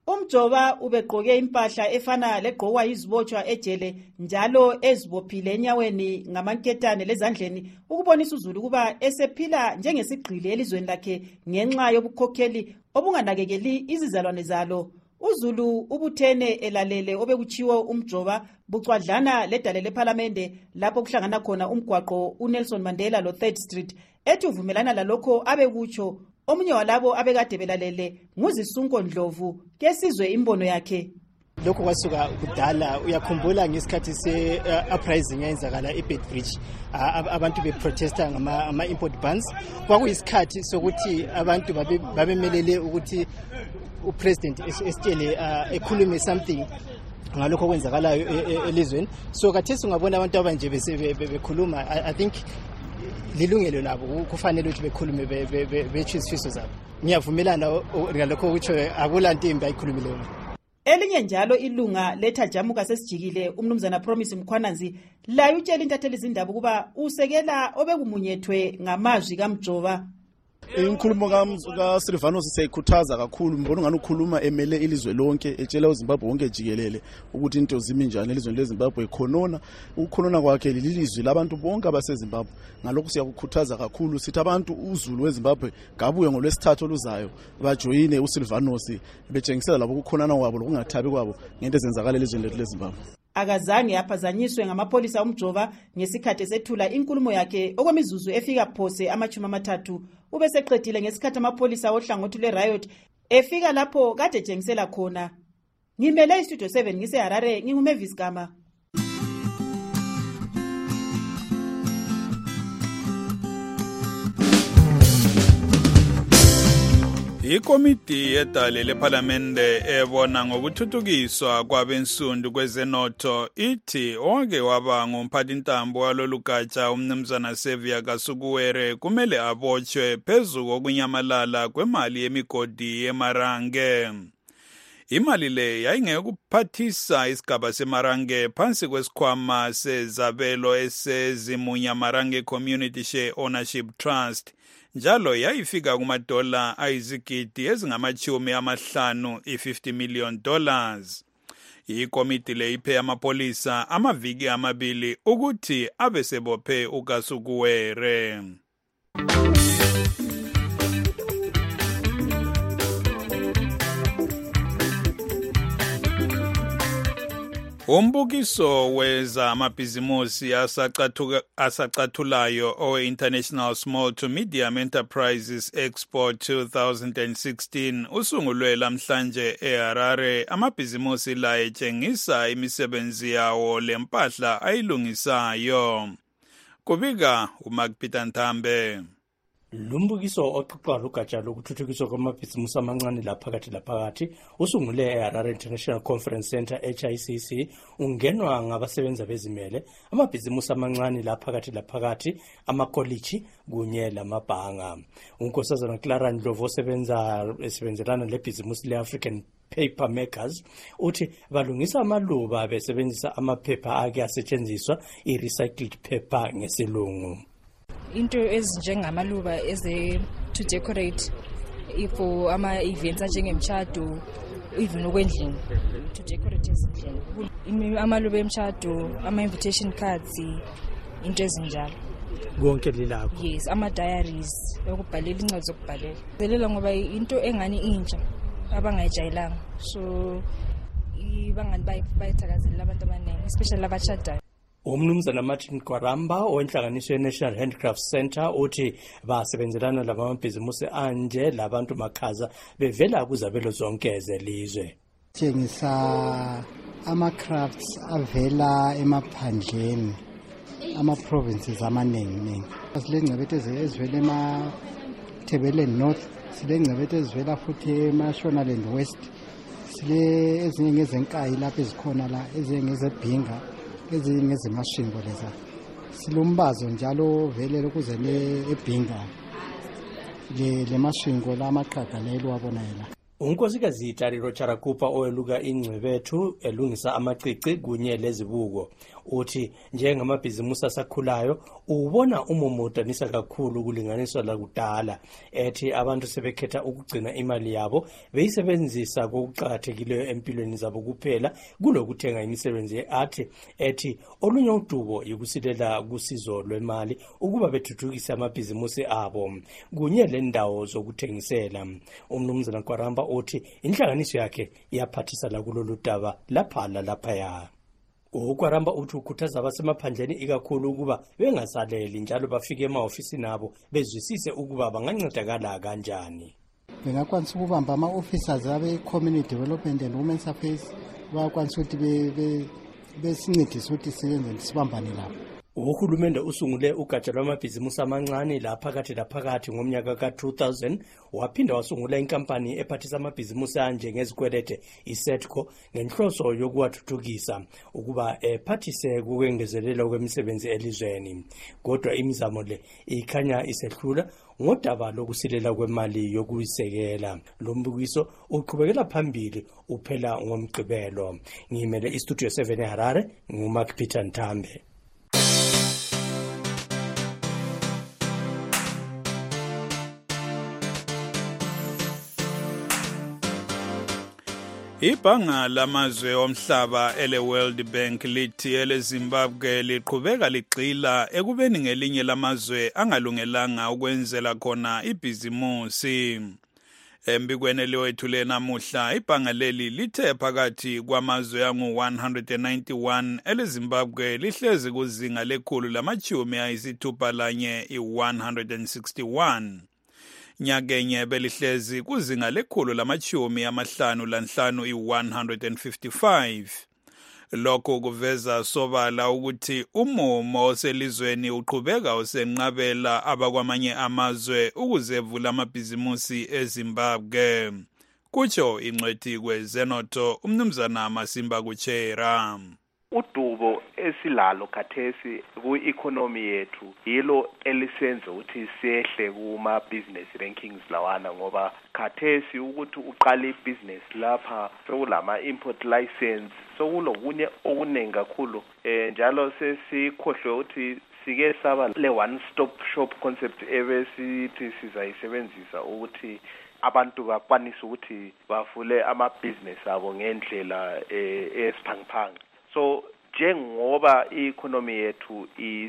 [SPEAKER 25] Umjoba ubegqoke impahla efana legqokwa yizibotshwa ejele njalo ezibophile enyaweni ngamanketane lezandleni ukubonisa uZulu kuba esephila njengesigqili elizweni lakhe ngenxa yobukhokheli obunganakekeli izizalwane zalo. uZulu ubuthene elalele obekuchiwo umjoba bucwadlana ledale lePhalamende lapho kuhlangana khona umgwaqo uNelson Mandela lo third Street ethi uvumelana lalokho abekutsho. Omunye walabo abekade belalele nguZisunko Ndlovu kesizwe imbono yakhe.
[SPEAKER 23] Lokho kwasuka kudala uyakhumbula ngesikhathi se uh, uprising eyenzakala eBedbridge uh, abantu beprotesta ngama ama import bans kwakuyisikhathi sokuthi abantu babemelele ukuthi upresident esitshele uh, ekhulume something ngalokho kwenzakalayo elizweni. So kathesi ungabona abantu abanje bekhuluma, I think lilungelo labo kufanele ukuthi bekhulume bethi isifiso zabo. Ngiyavumelana ngalokho ukuthi akulantimbi ayikhulumileyo.
[SPEAKER 25] Elinye njalo ilunga lethajamuka sesijikile umnumzana Promise Mkhwananzi layo utshela intatheli izindaba kuba usekela obekumunyethwe ngamazwi kaMjoba.
[SPEAKER 9] Inkulumo ka Silvanus siyayikhuthaza kakhulu, mbona ngani ukhuluma emele ilizwe lonke etshela uZimbabwe wonke jikelele ukuthi into zimi njani elizweni leZimbabwe. Khonona ukukhonona kwakhe lilizwi labantu bonke abaseZimbabwe. Ngalokho siyakukhuthaza kakhulu sithi abantu uZulu weZimbabwe gabuye ngolwesithathu oluzayo bajoyine uSilvanus betshengisela labo ukukhonana kwabo lokungathabi kwabo ngento ezenzakala elizweni lethu leZimbabwe.
[SPEAKER 25] Akazange aphazanyiswe ngamapolisa umjoba ngesikhathi sethula inkulumo yakhe okwemizuzu efika phose amachumi amathathu. Ube seqedile ngesikhathi amapolisa ohlangothi lwe-riot efika lapho kade ejengisela khona. Ngimele iStudio seven ngise-Harare, nginguMavis Gama.
[SPEAKER 5] Ikomiti yedale lePhalamende ebona ngokuthuthukiswa kwabensundu kwezenotho ithi onke waba ngumphathintambo walolugatsha umnumzana Xavier Kasukuwere kumele abotshwe phezu kokunyamalala kwemali yemigodi yeMarange. Imali le yayingeyokuphathisa isigaba seMarange phansi kwesikhwama sezabelo esezimunya Marange Community Share Ownership Trust. Njalo yayifika kumadola ayizigidi ezingamachumi amahlanu i-fifty million dollars. Ikomiti le iphe amapolisa amaviki amabili ukuthi abesebophe uKasukuwere. Umbukiso weza amabhizimusi asacathulayo owe International Small to Medium Enterprises Expo twenty sixteen usungulwe lamhlanje eHarare. Amabhizimusi la etshengisa imisebenzi yawo lempahla ayilungisayo. Kubika uMark Peter Nthambe.
[SPEAKER 10] Lumbukiso oqoqwa lugatsha lokuthuthukiswa kwamabhizimusi amancane laphakathi laphakathi usungule eHarare International Conference Center H I C C ungenwa ngabasebenza bezimele amabhizimusi amancane laphakathi laphakathi amakoliji kunye lamabhanga. Unkosazana Clara Ndlovu osebenza esebenzelana lebhizimusi le-African Paper Makers uthi balungisa amaluba besebenzisa amaphepha ake asetshenziswa i-recycled paper ngesilungu.
[SPEAKER 11] Into ezinjengamaluba eze to decorate for ama events njengemshado even okwendlini to decorate ezindlini amaluba emshado ama invitation cards into ezinjalo
[SPEAKER 10] konke lilapho.
[SPEAKER 11] Yes, ama diaries okubhalela incwadi zokubhalela zelela ngoba into engani intsha abangayijayelanga so ibangani bayithakazelela abantu abaningi especially abashadayo.
[SPEAKER 10] Umnumzana Martin Kwaramba owenhlanganiso ye-National Handicrafts Center uthi basebenzelana labamabhizimusi anje labantu makhaza bevela kuzabelo zonke ezelizwe.
[SPEAKER 13] Tshengisa ama-crafts avela emaphandleni ama-provinces amaningi. Silengcebethe ezivela emaThebeleni North, silengcebethe ezivela futhi eMashonaland West, sile ezinye ngezenkayi lapho ezikhona la, ezinye ngezebhinga, ezinye ngezemashingo leza. Silumbazo njalo vele ukuze le ebhinga le lemashingo la maqhaga lelo wabona yena.
[SPEAKER 10] unkosikazi Tariro Charakupa oweluka ingcebethu elungisa amacici kunye lezibuko uthi njengamabhizimusi asakhulayo ubona umumudanisa kakhulu kulinganiswa lakudala ethi abantu sebekhetha ukugcina imali yabo beyisebenzisa kokuqhakathekileyo empilweni zabo kuphela kulokuthenga imisebenzi yeart ethi olunye udubo yikusilela kusizo lwemali ukuba bethuthukise amabhizimusi abo kunye lendawo zokuthengisela. Umnumzana Kwaramba uthi inhlanganiso yakhe iyaphathisa la kulolu daba lapha laphaya. Ukwaramba uthi ukhuthaza abasemaphandleni ikakhulu ukuba bengasaleli njalo bafike ema-ofisini abo bezwisise ukuba bangancedakala kanjani.
[SPEAKER 13] Bengakwanisa ukubamba ama-officers abe-community development and women's affairs bayakwanisa ukuthi besincedise ukuthi siyenze sibambane lapho.
[SPEAKER 10] Uhulumende usungule ugatsha lwamabhizimusi amancane laphakathi laphakathi ngomnyaka ka two thousand waphinda wasungula inkampani ephathisa amabhizimusi anje ngezikwelede iSetco ngenhloso yokuwathuthukisa ukuba ephathise kukwengezelela kwemisebenzi elizweni. Kodwa imizamo le ikhanya isehlula ngodaba lokusilela kwemali yokuyisekela. Lo mbukiso uqhubekela phambili uphela ngomgqibelo. Ngimele iStudio seven eHarare nguMark Peter Ntambe.
[SPEAKER 5] Ibhanga lamazwe omhlaba ele World Bank lithi ele Zimbabwe liqhubeka ligxila ekubeni ngelinye lamazwe angalungelanga ukwenzela khona ibhizimusi. Embikweni lewethule namuhla ibhanga leli lithe phakathi kwamazwe angu one hundred ninety-one ele Zimbabwe lihlezi kuzinga lekhulu lamachumi ayisithupha lanye i one hundred sixty-one. Nyakenye belihlezi kuzinga lekhulu lamachumi amahlanu lanhlanu i one hundred fifty-five. Lokho kuveza sobala ukuthi umumo oselizweni uqhubeka usenqabela abakwamanye amazwe ukuzevula amabhizimusi eZimbabwe. Kutsho ingcwethi kwezenotho umnumzana Masimba Kuchera.
[SPEAKER 24] Udubo esilalo khathesi ku-economy yethu yilo elisenza ukuthi sehle kuma business rankings lawana ngoba khathesi ukuthi uqale business lapha sokulama import license sokulokunye okuningi kakhulu eh njalo sesikhohlwe ukuthi sike saba le one stop shop concept ebesithi sizayisebenzisa ukuthi abantu bakwanisa ukuthi bavule ama business abo ngendlela esiphangphanga. So njengoba i-economy yethu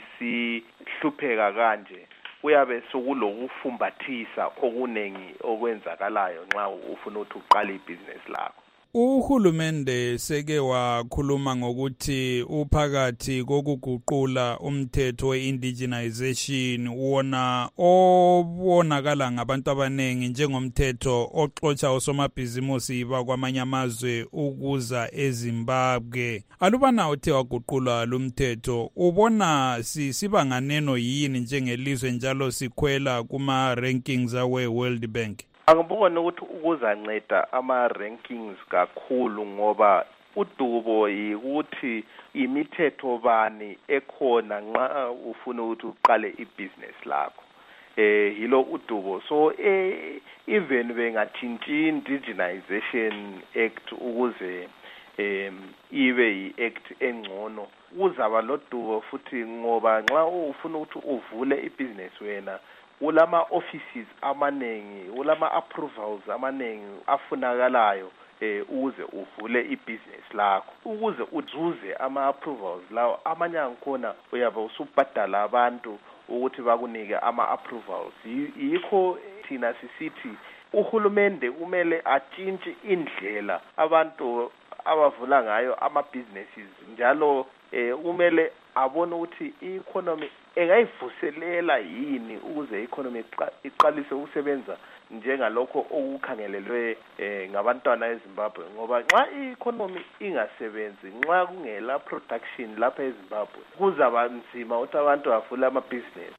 [SPEAKER 24] isihlupheka kanje kuyabe sokulokufumbathisa okunengi okwenzakalayo nxa ufuna ukuthi uqale ibhizinesi lakho.
[SPEAKER 5] Uhulumende seke wakhuluma ngokuthi uphakathi kokuguqula umthetho we-indigenization wona obonakala ngabantu abanengi njengomthetho oxotsha osomabhizimusi bakwamanye amazwe ukuza eZimbabwe. Alubana uthe waguqula lumthetho ubona sisibanganeno yini njengelizwe njalo sikhwela kuma rankings awe World Bank?
[SPEAKER 24] Angibona ukuthi ukuzanceda ama rankings kakhulu ngoba udubo yikuthi imithetho bani ekhona nxa ufuna ukuthi uqale ibusiness lakho. Eh hilo udubo. So eh even bengatshintshi indigenization act ukuze em ibe yi-act engcono uzaba lodubo futhi ngoba nxa ufuna ukuthi uvule ibusiness wena ulama offices amanengi ulama approvals amanengi afunakalayo eh uze uvule ibusiness lakho ukuze uzuze ama approvals lawo amanye angikhona uyabe usubhadala abantu ukuthi bakunike ama approvals. Yikho thina sisithi uhulumende kumele atshintshe indlela abantu abavula ngayo ama businesses njalo eh kumele abone ukuthi i-economy engayivuselela yini ukuze i-economy iqalise ukusebenza njengalokho okukhangelelwe eh, ngabantwana eZimbabwe ngoba nxa i-economy ingasebenzi nxa kungela production lapha eZimbabwe kuzaba nzima ukuthi abantu bavule ama-business.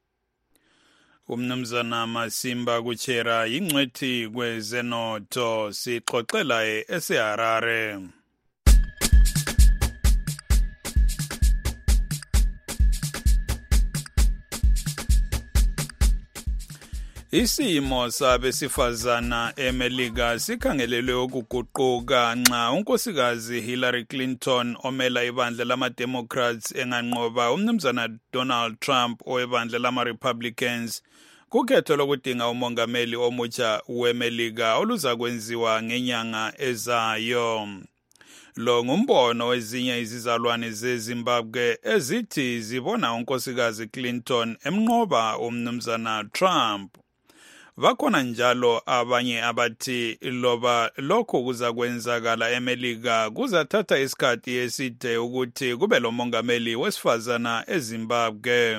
[SPEAKER 5] Umnumzana Masimba Kuchera ingcwethi kwezenotho sixoxela eSeharare. Isimo sabesifazana eMelika sikhangelelwe ukuguquka nxa unkosikazi Hillary Clinton omela ibandla lama-Democrats enganqoba umnumzana Donald Trump owebandla lama-Republicans kukhetho lokudinga umongameli omutsha weMelika oluza kwenziwa ngenyanga ezayo. Lo ngumbono wezinye izizalwane zeZimbabwe ezithi zibona unkosikazi Clinton emnqoba umnumzana Trump. Bakhona njalo abanye abathi loba lokho kuza kwenzakala eMelika kuzathatha isikhathi eside ukuthi kube lo mongameli wesifazana eZimbabwe.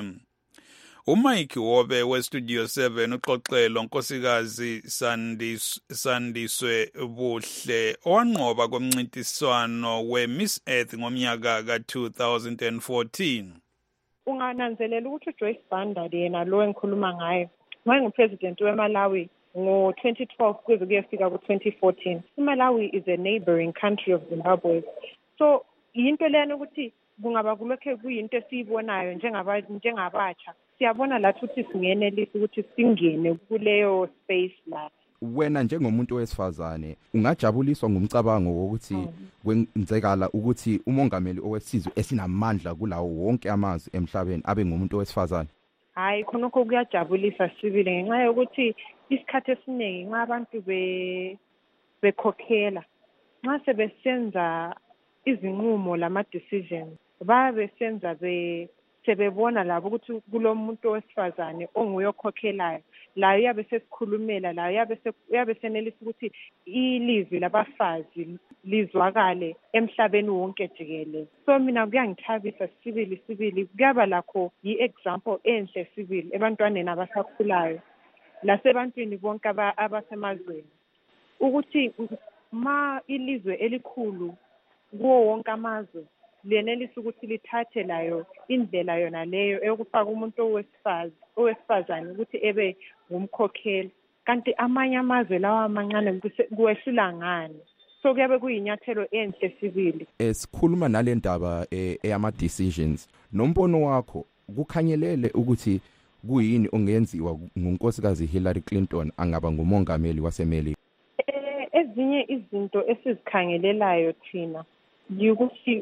[SPEAKER 5] uMike Wobe weStudio seven uxoxelo nkosikazi Sandis, Sandiswe Buhle owanqoba komncintiswano weMiss Earth ngomnyaka ka-two thousand fourteen.
[SPEAKER 8] Ungananzelela ukuthi uJoyce Banda yena lo engikhuluma ngaye wayengupresident weMalawi ngo-twenty twelve kuze kuyefika ku-twenty fourteen. iMalawi is a neighboring country of Zimbabwe. So yinto lena ukuthi kungaba kulokho kuyinto esiyibonayo njengabatsha. Siyabona lathi ukuthi singenelisa ukuthi singene kuleyo space la.
[SPEAKER 12] Wena njengomuntu wesifazane ungajabuliswa ngumcabango wokuthi kwenzekala ukuthi umongameli owesizwe esinamandla kulawo wonke amazwe emhlabeni abe ngumuntu wesifazane?
[SPEAKER 8] Hayi khonokho kuyajabulisa sibili ngenxa yokuthi isikhathi esiningi nxa abantu be bekhokhela nxa sebesenza izinqumo lama decisions babe senza be sebebona labo ukuthi kulomuntu wesifazane onguye okhokhelayo la uyabe sesikhulumela la uyabe uyabe senelisa ukuthi ilizwi labafazi lizwakale emhlabeni wonke jikelele. So mina kuyangithabisa sibili sibili kuyaba lakho yi-example enhle sibili ebantwaneni abasakhulayo lasebantwini bonke abasemazweni ukuthi ma ilizwe elikhulu kuwo wonke amazwe lenelisa ukuthi lithathe layo indlela yona leyo eyokufaka umuntu owesifazane owesifazane ukuthi ebe ngumkhokheli kanti amanye amazwe lawa amancane kuwehlula ngani. So kuyabe kuyinyathelo enhle sibili.
[SPEAKER 12] Esikhuluma nale ndaba eyama decisions nombono wakho kukhanyelele ukuthi kuyini ongenziwa ngunkosikazi Hillary Clinton angaba ngumongameli waseMelika?
[SPEAKER 8] Eh ezinye izinto esizikhangelelayo thina ukuthi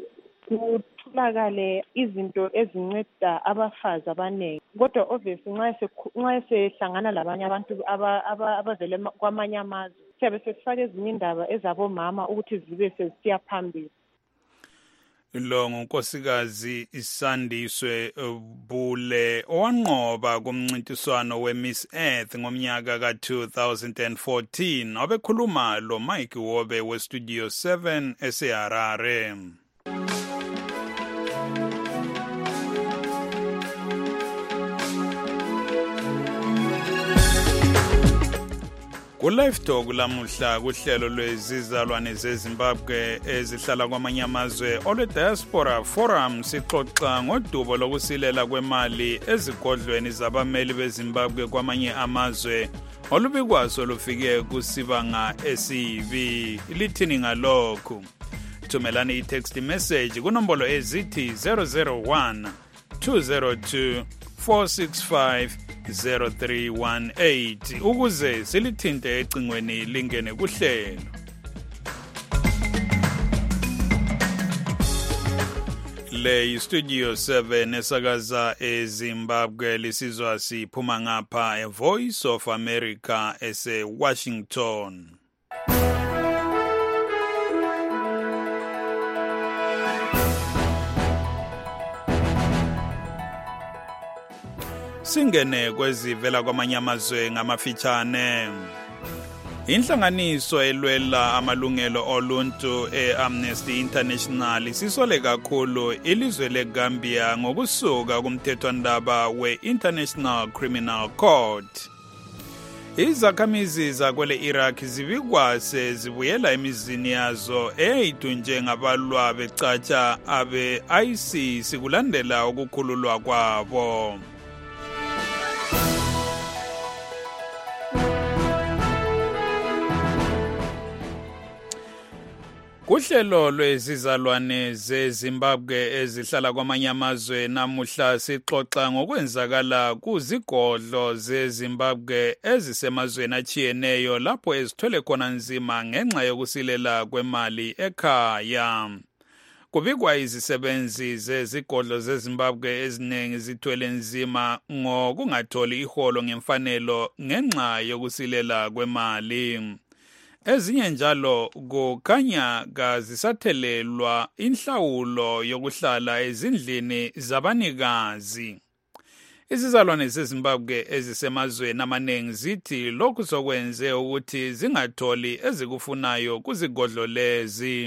[SPEAKER 8] kutholakale izinto ezinceda abafazi abaningi kodwa obviously nxa sehlangana labanye abantu abavele kwamanye amazwe siyabe sesifaka ezinye indaba ezabomama ukuthi zibe sezisiya phambili.
[SPEAKER 5] Lo ngunkosikazi Sandiswe Bule owanqoba kumncintiswano weMiss Earth ngomnyaka ka-two thousand fourteen obekhuluma lo Mike Wobe weStudio seven eseHarare. Ku-Live Talk lamuhla kuhlelo lwezizalwane zeZimbabwe ezihlala kwamanye amazwe olwe-Diaspora Forum sixoxa ngodubo lokusilela kwemali ezigodlweni zabameli beZimbabwe kwamanye amazwe olubikwaso lufike kusibanga esibi. Lithini ngalokhu? Thumelani i-text message kunombolo ezithi zero zero one two zero two four six five zero three one eight ukuze silithinte ecingweni lingene kuhlelo. Le Studio seven esakaza eZimbabwe lisizwa siphuma ngapha eVoice of America ese Washington. Singene kwezivela kwamanye amazwe ngamafitshane. Inhlanganiso elwela amalungelo oluntu eAmnesty International sisole kakhulu ilizwe leGambia ngokusuka kumthethwandaba we-International Criminal Court. Izakhamizi zakwele Iraq zibikwase zibuyela emizini yazo eyayidunje ngabalwa becatsha abe I C C kulandela ukukhululwa kwabo. Uhlelo lwezizalwane zeZimbabwe ezihlala kwamanye amazwe namuhla sixoxa ngokwenzakala kuzigodlo zeZimbabwe ezisemazweni achiyeneyo lapho ezithwele khona nzima ngenxa yokusilela kwemali ekhaya. Kubikwa izisebenzi zezigodlo zeZimbabwe eziningi zithwele nzima ngokungatholi iholo ngemfanelo ngenxa yokusilela kwemali. Ezinye njalo kukhanya kazisathelelwa inhlawulo yokuhlala ezindlini zabanikazi. Izizalwane zeZimbabwe ezisemazweni amaningi zithi lokhu sokwenze ukuthi zingatholi ezikufunayo kuzigodlo lezi.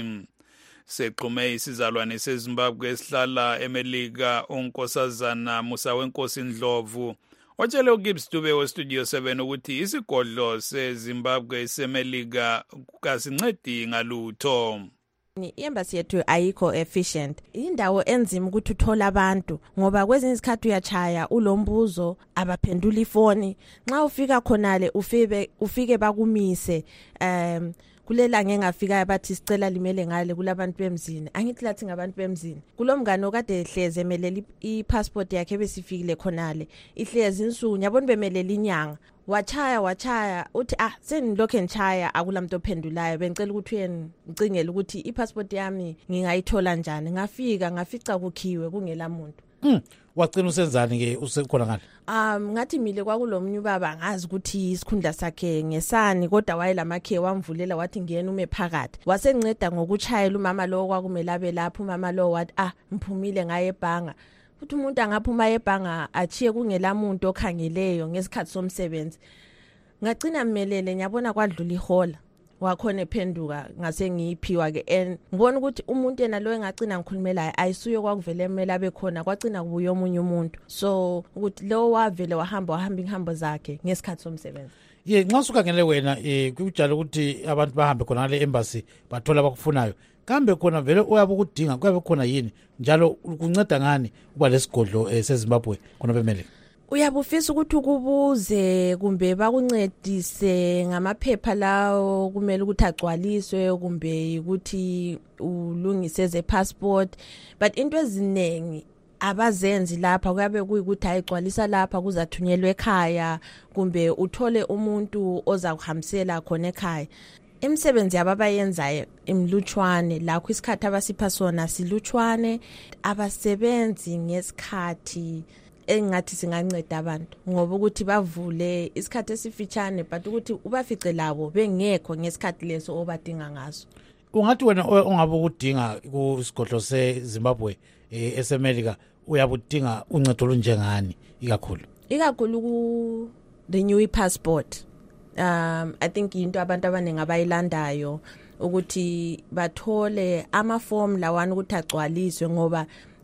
[SPEAKER 5] Sexhume isizalwane seZimbabwe esihlala eMelika uNkosazana Musawenkosi Ndlovu watshele uGibbs Dube westudio seven ukuthi isigodlo seZimbabwe seMelika kasincedi ngalutho.
[SPEAKER 14] I-embassy yethu ayikho efficient. Indawo enzima ukuthi uthola abantu ngoba kwezinye izikhathi uyachaya ulombuzo abaphendula ifoni. Nxa ufika khonale ufike ufike bakumise um kulela ngengafika bathi sicela limele ngale kulabantu bemzini. Angithi lathi ngabantu bemzini. Kulomngane okade ehleze emelele i-passport yakhe besifikile khonale. Ihleze insuku yabona bemelele inyanga. Wachaya wachaya uthi ah senilokho enchaya akulamntu ophendulayo bengicela ukuthi uyeni ngicingele ukuthi i-passport yami ngingayithola njani. Ngafika ngafica kukhiwe kungela muntu.
[SPEAKER 3] Mm, wagcina usenzani ke usekhona ngale?
[SPEAKER 14] Um ngathi mile kwakulomnye ubaba ngazi ukuthi isikhundla sakhe ngesani kodwa wayelamakhe wamvulela wathi ngiyena ume phakathi. Wasenceda ngokuchayela umama lo kwakumele abe lapho umama lo wathi ah mphumile ngaye ebhanga. Futhi umuntu angaphuma ebhanga achiye kungela muntu okhangeleyo ngesikhathi somsebenzi. Ngagcina mmelele nyabona kwadlula ihola. Wakhona ephenduka ngase ngiyiphiwa ke en ngibona ukuthi umuntu yena lo engagcina ngikhulumelayo ayisuye kwakuvele emela abe khona kwagcina kubuya omunye umuntu. So ukuthi lo wavele wahamba wahamba inhambo zakhe ngesikhathi somsebenzi.
[SPEAKER 3] Ye nxa usukhangele wena eh kujala ukuthi abantu bahambe khona ngale embassy bathola abakufunayo. Kambe khona vele uyabe ukudinga kwabe khona yini njalo kunceda ngani uba lesigodlo seZimbabwe khona bemele?
[SPEAKER 14] Uyabufisa ukuthi ukubuze kumbe bakuncedise ngamaphepha lawo kumele ukuthi agcwaliswe kumbe ukuthi ulungise ze passport but into ezinengi abazenzi lapha kuyabe kuyikuthi ayigcwalisa lapha kuzathunyelwa ekhaya kumbe uthole umuntu oza kuhambisela khona ekhaya. Imisebenzi ababayenzayo imlutshwane lakho isikhathi abasipha sona silutshwane abasebenzi ngesikhathi engathi singanceda abantu ngoba ukuthi bavule isikhathi esifitshane but ukuthi ubafice labo bengekho ngesikhathi leso obadinga ngaso.
[SPEAKER 3] Ungathi wena ongabe ukudinga kusigodlo seZimbabwe eseMelika uyabudinga uncedo olunjengani ikakhulu?
[SPEAKER 14] Ikakhulu ku renew i-passport. Um I think into abantu abaningi abayilandayo ukuthi bathole ama-form lawana ukuthi agcwaliswe ngoba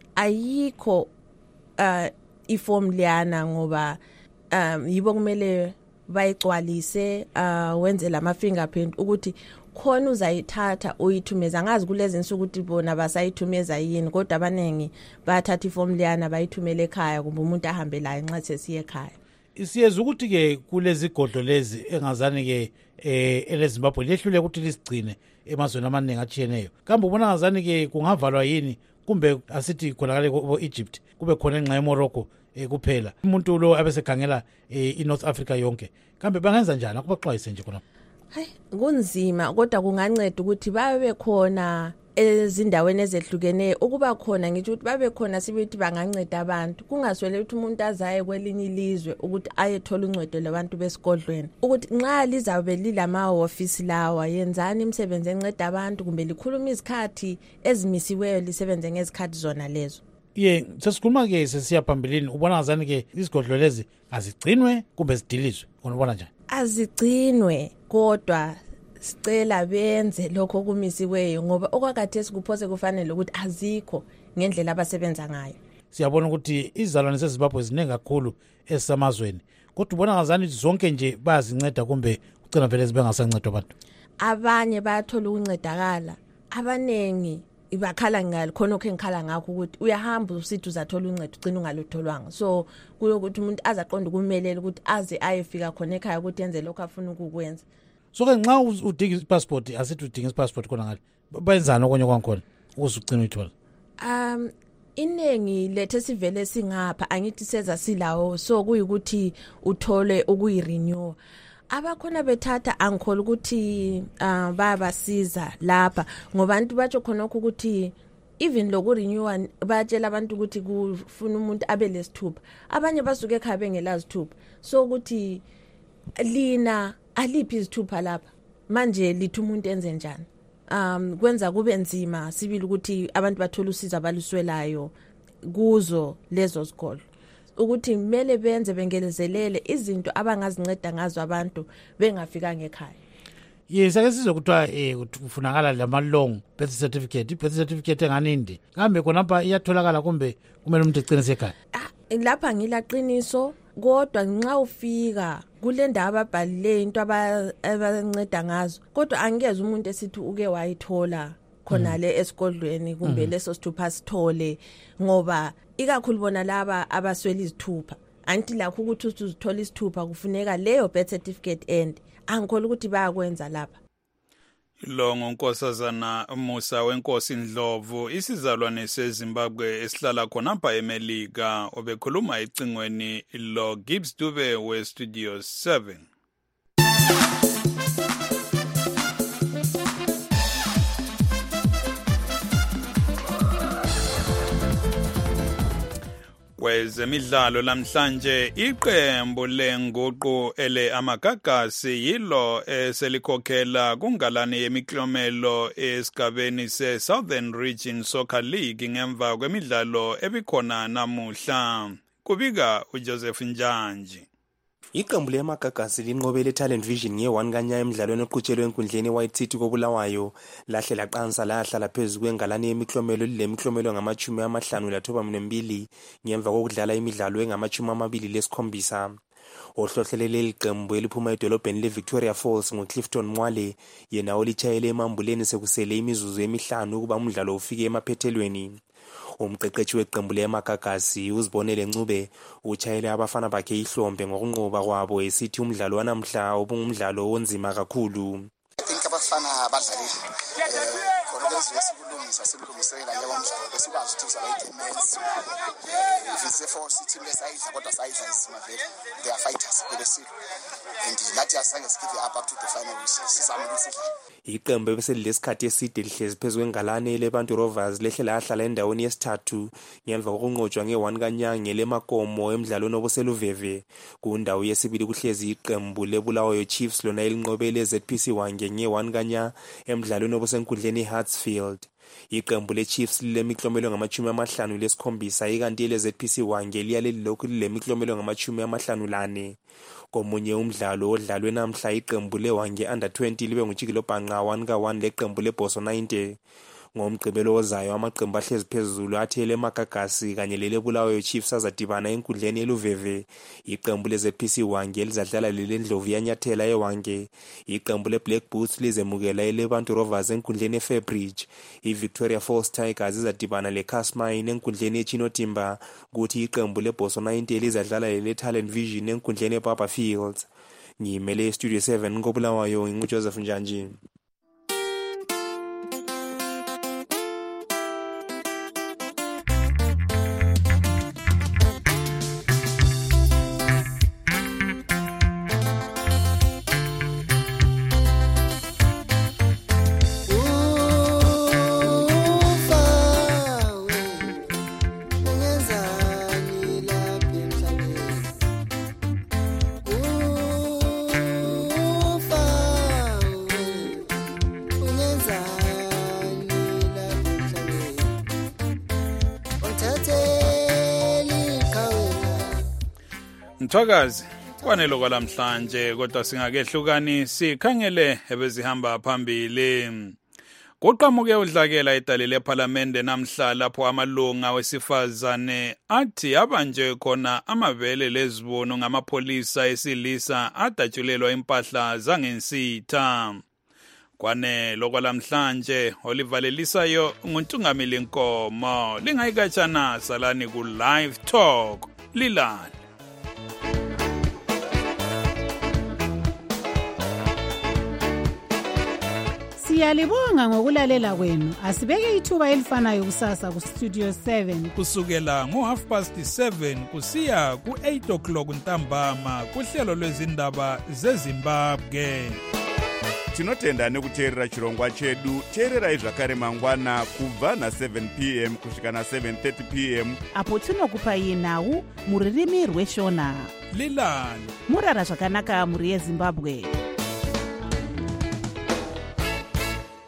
[SPEAKER 14] ayikho uh iform liyana ngoba um yibo kumele bayigcwalise uh wenze lama fingerprint ukuthi khona uzayithatha uyithumeza ngazi kulezi insuku ukuthi bona basayithumeza yini kodwa abanengi bathatha iform liyana bayithumele ekhaya kumbe umuntu ahambe la nxa sesiye ekhaya.
[SPEAKER 3] Siyeza ukuthi ke kulezi godlo lezi engazani ke eh eleZimbabwe lehlule ukuthi lisigcine emazweni amaningi achiyeneyo. Kambe ubona ngazani ke kungavalwa yini kumbe asithi khonakale ko-Egypt kube khona enxa eMorocco eh kuphela umuntu lo abesekhangela eh iNorth Africa yonke kambe bangenza njani akubaxwayise nje khona?
[SPEAKER 14] Hayi kunzima kodwa kunganceda ukuthi babe khona ezindaweni ezehlukeneyo ukuba khona ngithi ukuthi babe khona sibethi banganceda abantu kungaswele ukuthi umuntu azaye kwelinye ilizwe ukuthi ayethola uncedo labantu besigodlweni ukuthi nxa lizabe lilama office lawa yenzani imisebenzi enceda abantu kumbe likhuluma izikhathi ezimisiweyo lisebenze ngezikhathi zona lezo.
[SPEAKER 3] Ye sesikhuluma ke sesiya phambilini ubona ngazani ke isigodlo lezi azigcinwe kumbe zidilizwe unibona njani?
[SPEAKER 14] Azigcinwe kodwa sicela benze lokho kumisiweyo ngoba okwakade sikuphose kufanele ukuthi azikho ngendlela abasebenza ngayo.
[SPEAKER 3] Siyabona ukuthi izizalwane zeZimbabwe ziningi kakhulu esamazweni kodwa ubona ngazani zonke nje bayazinceda kumbe ucina vele zibengasancedwa abantu?
[SPEAKER 14] Abanye bayathola ukuncedakala abanengi ibakhala ngalo khona okhe ngikhala ngakho ukuthi uyahamba usithi uzathola uncedo ugcina ungalutholwanga so kuyokuthi umuntu azaqonda kumelela ukuthi aze ayefika khona ekhaya ukuthi enze lokho afuna ukukwenza.
[SPEAKER 3] so ke nxa udinga ipassport asithi udinga ipassport khona ngale bayenzana okonye kwankhona ukuze ugcine uyithola.
[SPEAKER 14] um iningi lethe sivele singapha angithi seza silawo so kuyikuthi uthole ukuyirenew. Abakhona bethatha angikhola ukuthi uh, bayabasiza lapha ngoba abantu batsho khona ukuthi even loku renew batshela abantu ukuthi kufuna umuntu abe lesithupha, abanye basuke ekhaya bengelazithupha, so ukuthi lina aliphi izithupha lapha manje lithi umuntu enze njani. Um kwenza kube nzima sibili ukuthi abantu bathola usizo abaluswelayo kuzo lezo zikolo, ukuthi kumele benze bengelezelele izinto abangazinceda ngazo abantu bengafika ngekhaya.
[SPEAKER 3] Yes, ake sizokuthiwa eh kufunakala lama long birth certificate, birth certificate enganindi kambe khonapha iyatholakala kumbe kumele umuntu eqinise ekhaya.
[SPEAKER 14] Lapha ngilaqiniso kodwa nxa ufika kule ndawo ababhalile into abanceda ngazo kodwa angeze umuntu esithi uke wayithola khona le esikolweni kumbe leso sithupha sithole ngoba ikakhulu bona laba abaswela izithupha anti lakho ukuthi uzithola isithupha kufuneka leyo birth certificate end angikholwa ukuthi bayakwenza lapha.
[SPEAKER 5] Lo ngonkosazana Musa wenkosi Ndlovu isizalwane seZimbabwe esihlala khonapha eMelika obekhuluma ecingweni lo Gibbs Dube we Studio seven. Kwezemidlalo lamhlanje iqembu lenguqu ele amagagasi yilo eselikhokhela kungalane yemiklomelo esigabeni se Southern Region Soccer League ngemva kwemidlalo ebikhona namuhla. Kubika uJoseph Njanji.
[SPEAKER 15] Iqembu lemagagasi linqobele Talent Vision nge-one kanya emidlalweni oqhutshelwe enkundleni White City koBulawayo lahle laqansa lahlala phezulu kwengalane yemiklomelo lilemiklomelo ngamachumi amahlanu lathoba mbili ngemva kokudlala imidlalo engamachumi amabili lesikhombisa. Ohlohlelele liqembu eliphuma edolobheni leVictoria Falls nguClifton Mwale yena olichayele emambuleni sekusele imizuzu emihlanu ukuba umdlalo ufike emaphethelweni. Umqeqeshi weqembu lemagagasi uzibonele Ncube uchayele abafana bakhe ihlombe ngokunqoba kwabo esithi umdlalo wanamhla ubungumdlalo onzima kakhulu.
[SPEAKER 16] I think abafana abadlalile khona lesikulungisa sikulungisela njengoba umdlalo besikwazi ukuthi uzaba immense. Ifise for city lesayidla kodwa sayidla isima vele. They are fighters belesile. And lathi asange sikive up up to the final sisamulisa.
[SPEAKER 15] Iqembu beselilesikhathi eside lihlezi phezulu kwengalane leBantu Rovers lehle lahlala endaweni yesithathu ngemva kokunqotshwa nge-one kanyanga lemakomo emidlalweni oboseluveve. Kundawo yesibili kuhlezi iqembu leBulawayo Chiefs lona elinqobele Z P C Wange nge-one kanya emidlalweni obosenkundleni Hartsfield. Iqembu leChiefs lilemiklomelo ngamachumi amahlanu lesikhombisa ikanti le Z P C Wange liyale lokhu lilemiklomelo ngamachumi amahlanu lane. Komunye umdlalo odlalwe namhla iqembu leWange under twenty libe nguJikilo Bhanqa one ka one leqembu leBoso ninety. Ngomgqibelo ozayo amaqembu ahlezi phezulu athele emagagasi kanye leleBulawayo Chiefs azadibana enkundleni eluveve. Iqembu leZ P C Wange lizadlala lelendlovu yanyathela eWange. Iqembu leBlack Boots lizemukela eleBantu Rovers enkundleni eFairbridge. iVictoria Falls Tigers izadibana leCasmine enkundleni eChinotimba kuthi iqembu leBoso ninety lizadlala leleTalent Vision enkundleni eBaba Fields. Ngimele Studio seven koBulawayo nguJoseph Njanji.
[SPEAKER 5] Mthakazi kwanelo kwalamhlanje kodwa singakehlukani sikhangele ebezihamba phambili. Kuqhamuke udlakela idale leParliament namhla lapho amalunga wesifazane athi abanje khona amavele lezibono ngamapolisa esilisa adatshulelwa impahla zangensitha. Kwanelo kwalamhlanje olivalelisayo nguNtungamili Nkomo lingayikatshana salani ku Live Talk lilala.
[SPEAKER 6] Siyalibonga ngokulalela kwenu. Asibeke ithuba elifanayo kusasa ku Studio seven.
[SPEAKER 5] Kusukela ngo half past seven kusiya ku eight o'clock ntambama kuhlelo lwezindaba zeZimbabwe.
[SPEAKER 1] Tinotenda nekuteerera chirongwa chedu. Teererai zvakare mangwana kubva na seven p m kusvika na seven thirty p m
[SPEAKER 2] apo tinokupai nhau muririmi rweshona.
[SPEAKER 5] Lilani
[SPEAKER 2] murara zvakanaka muri yeZimbabwe.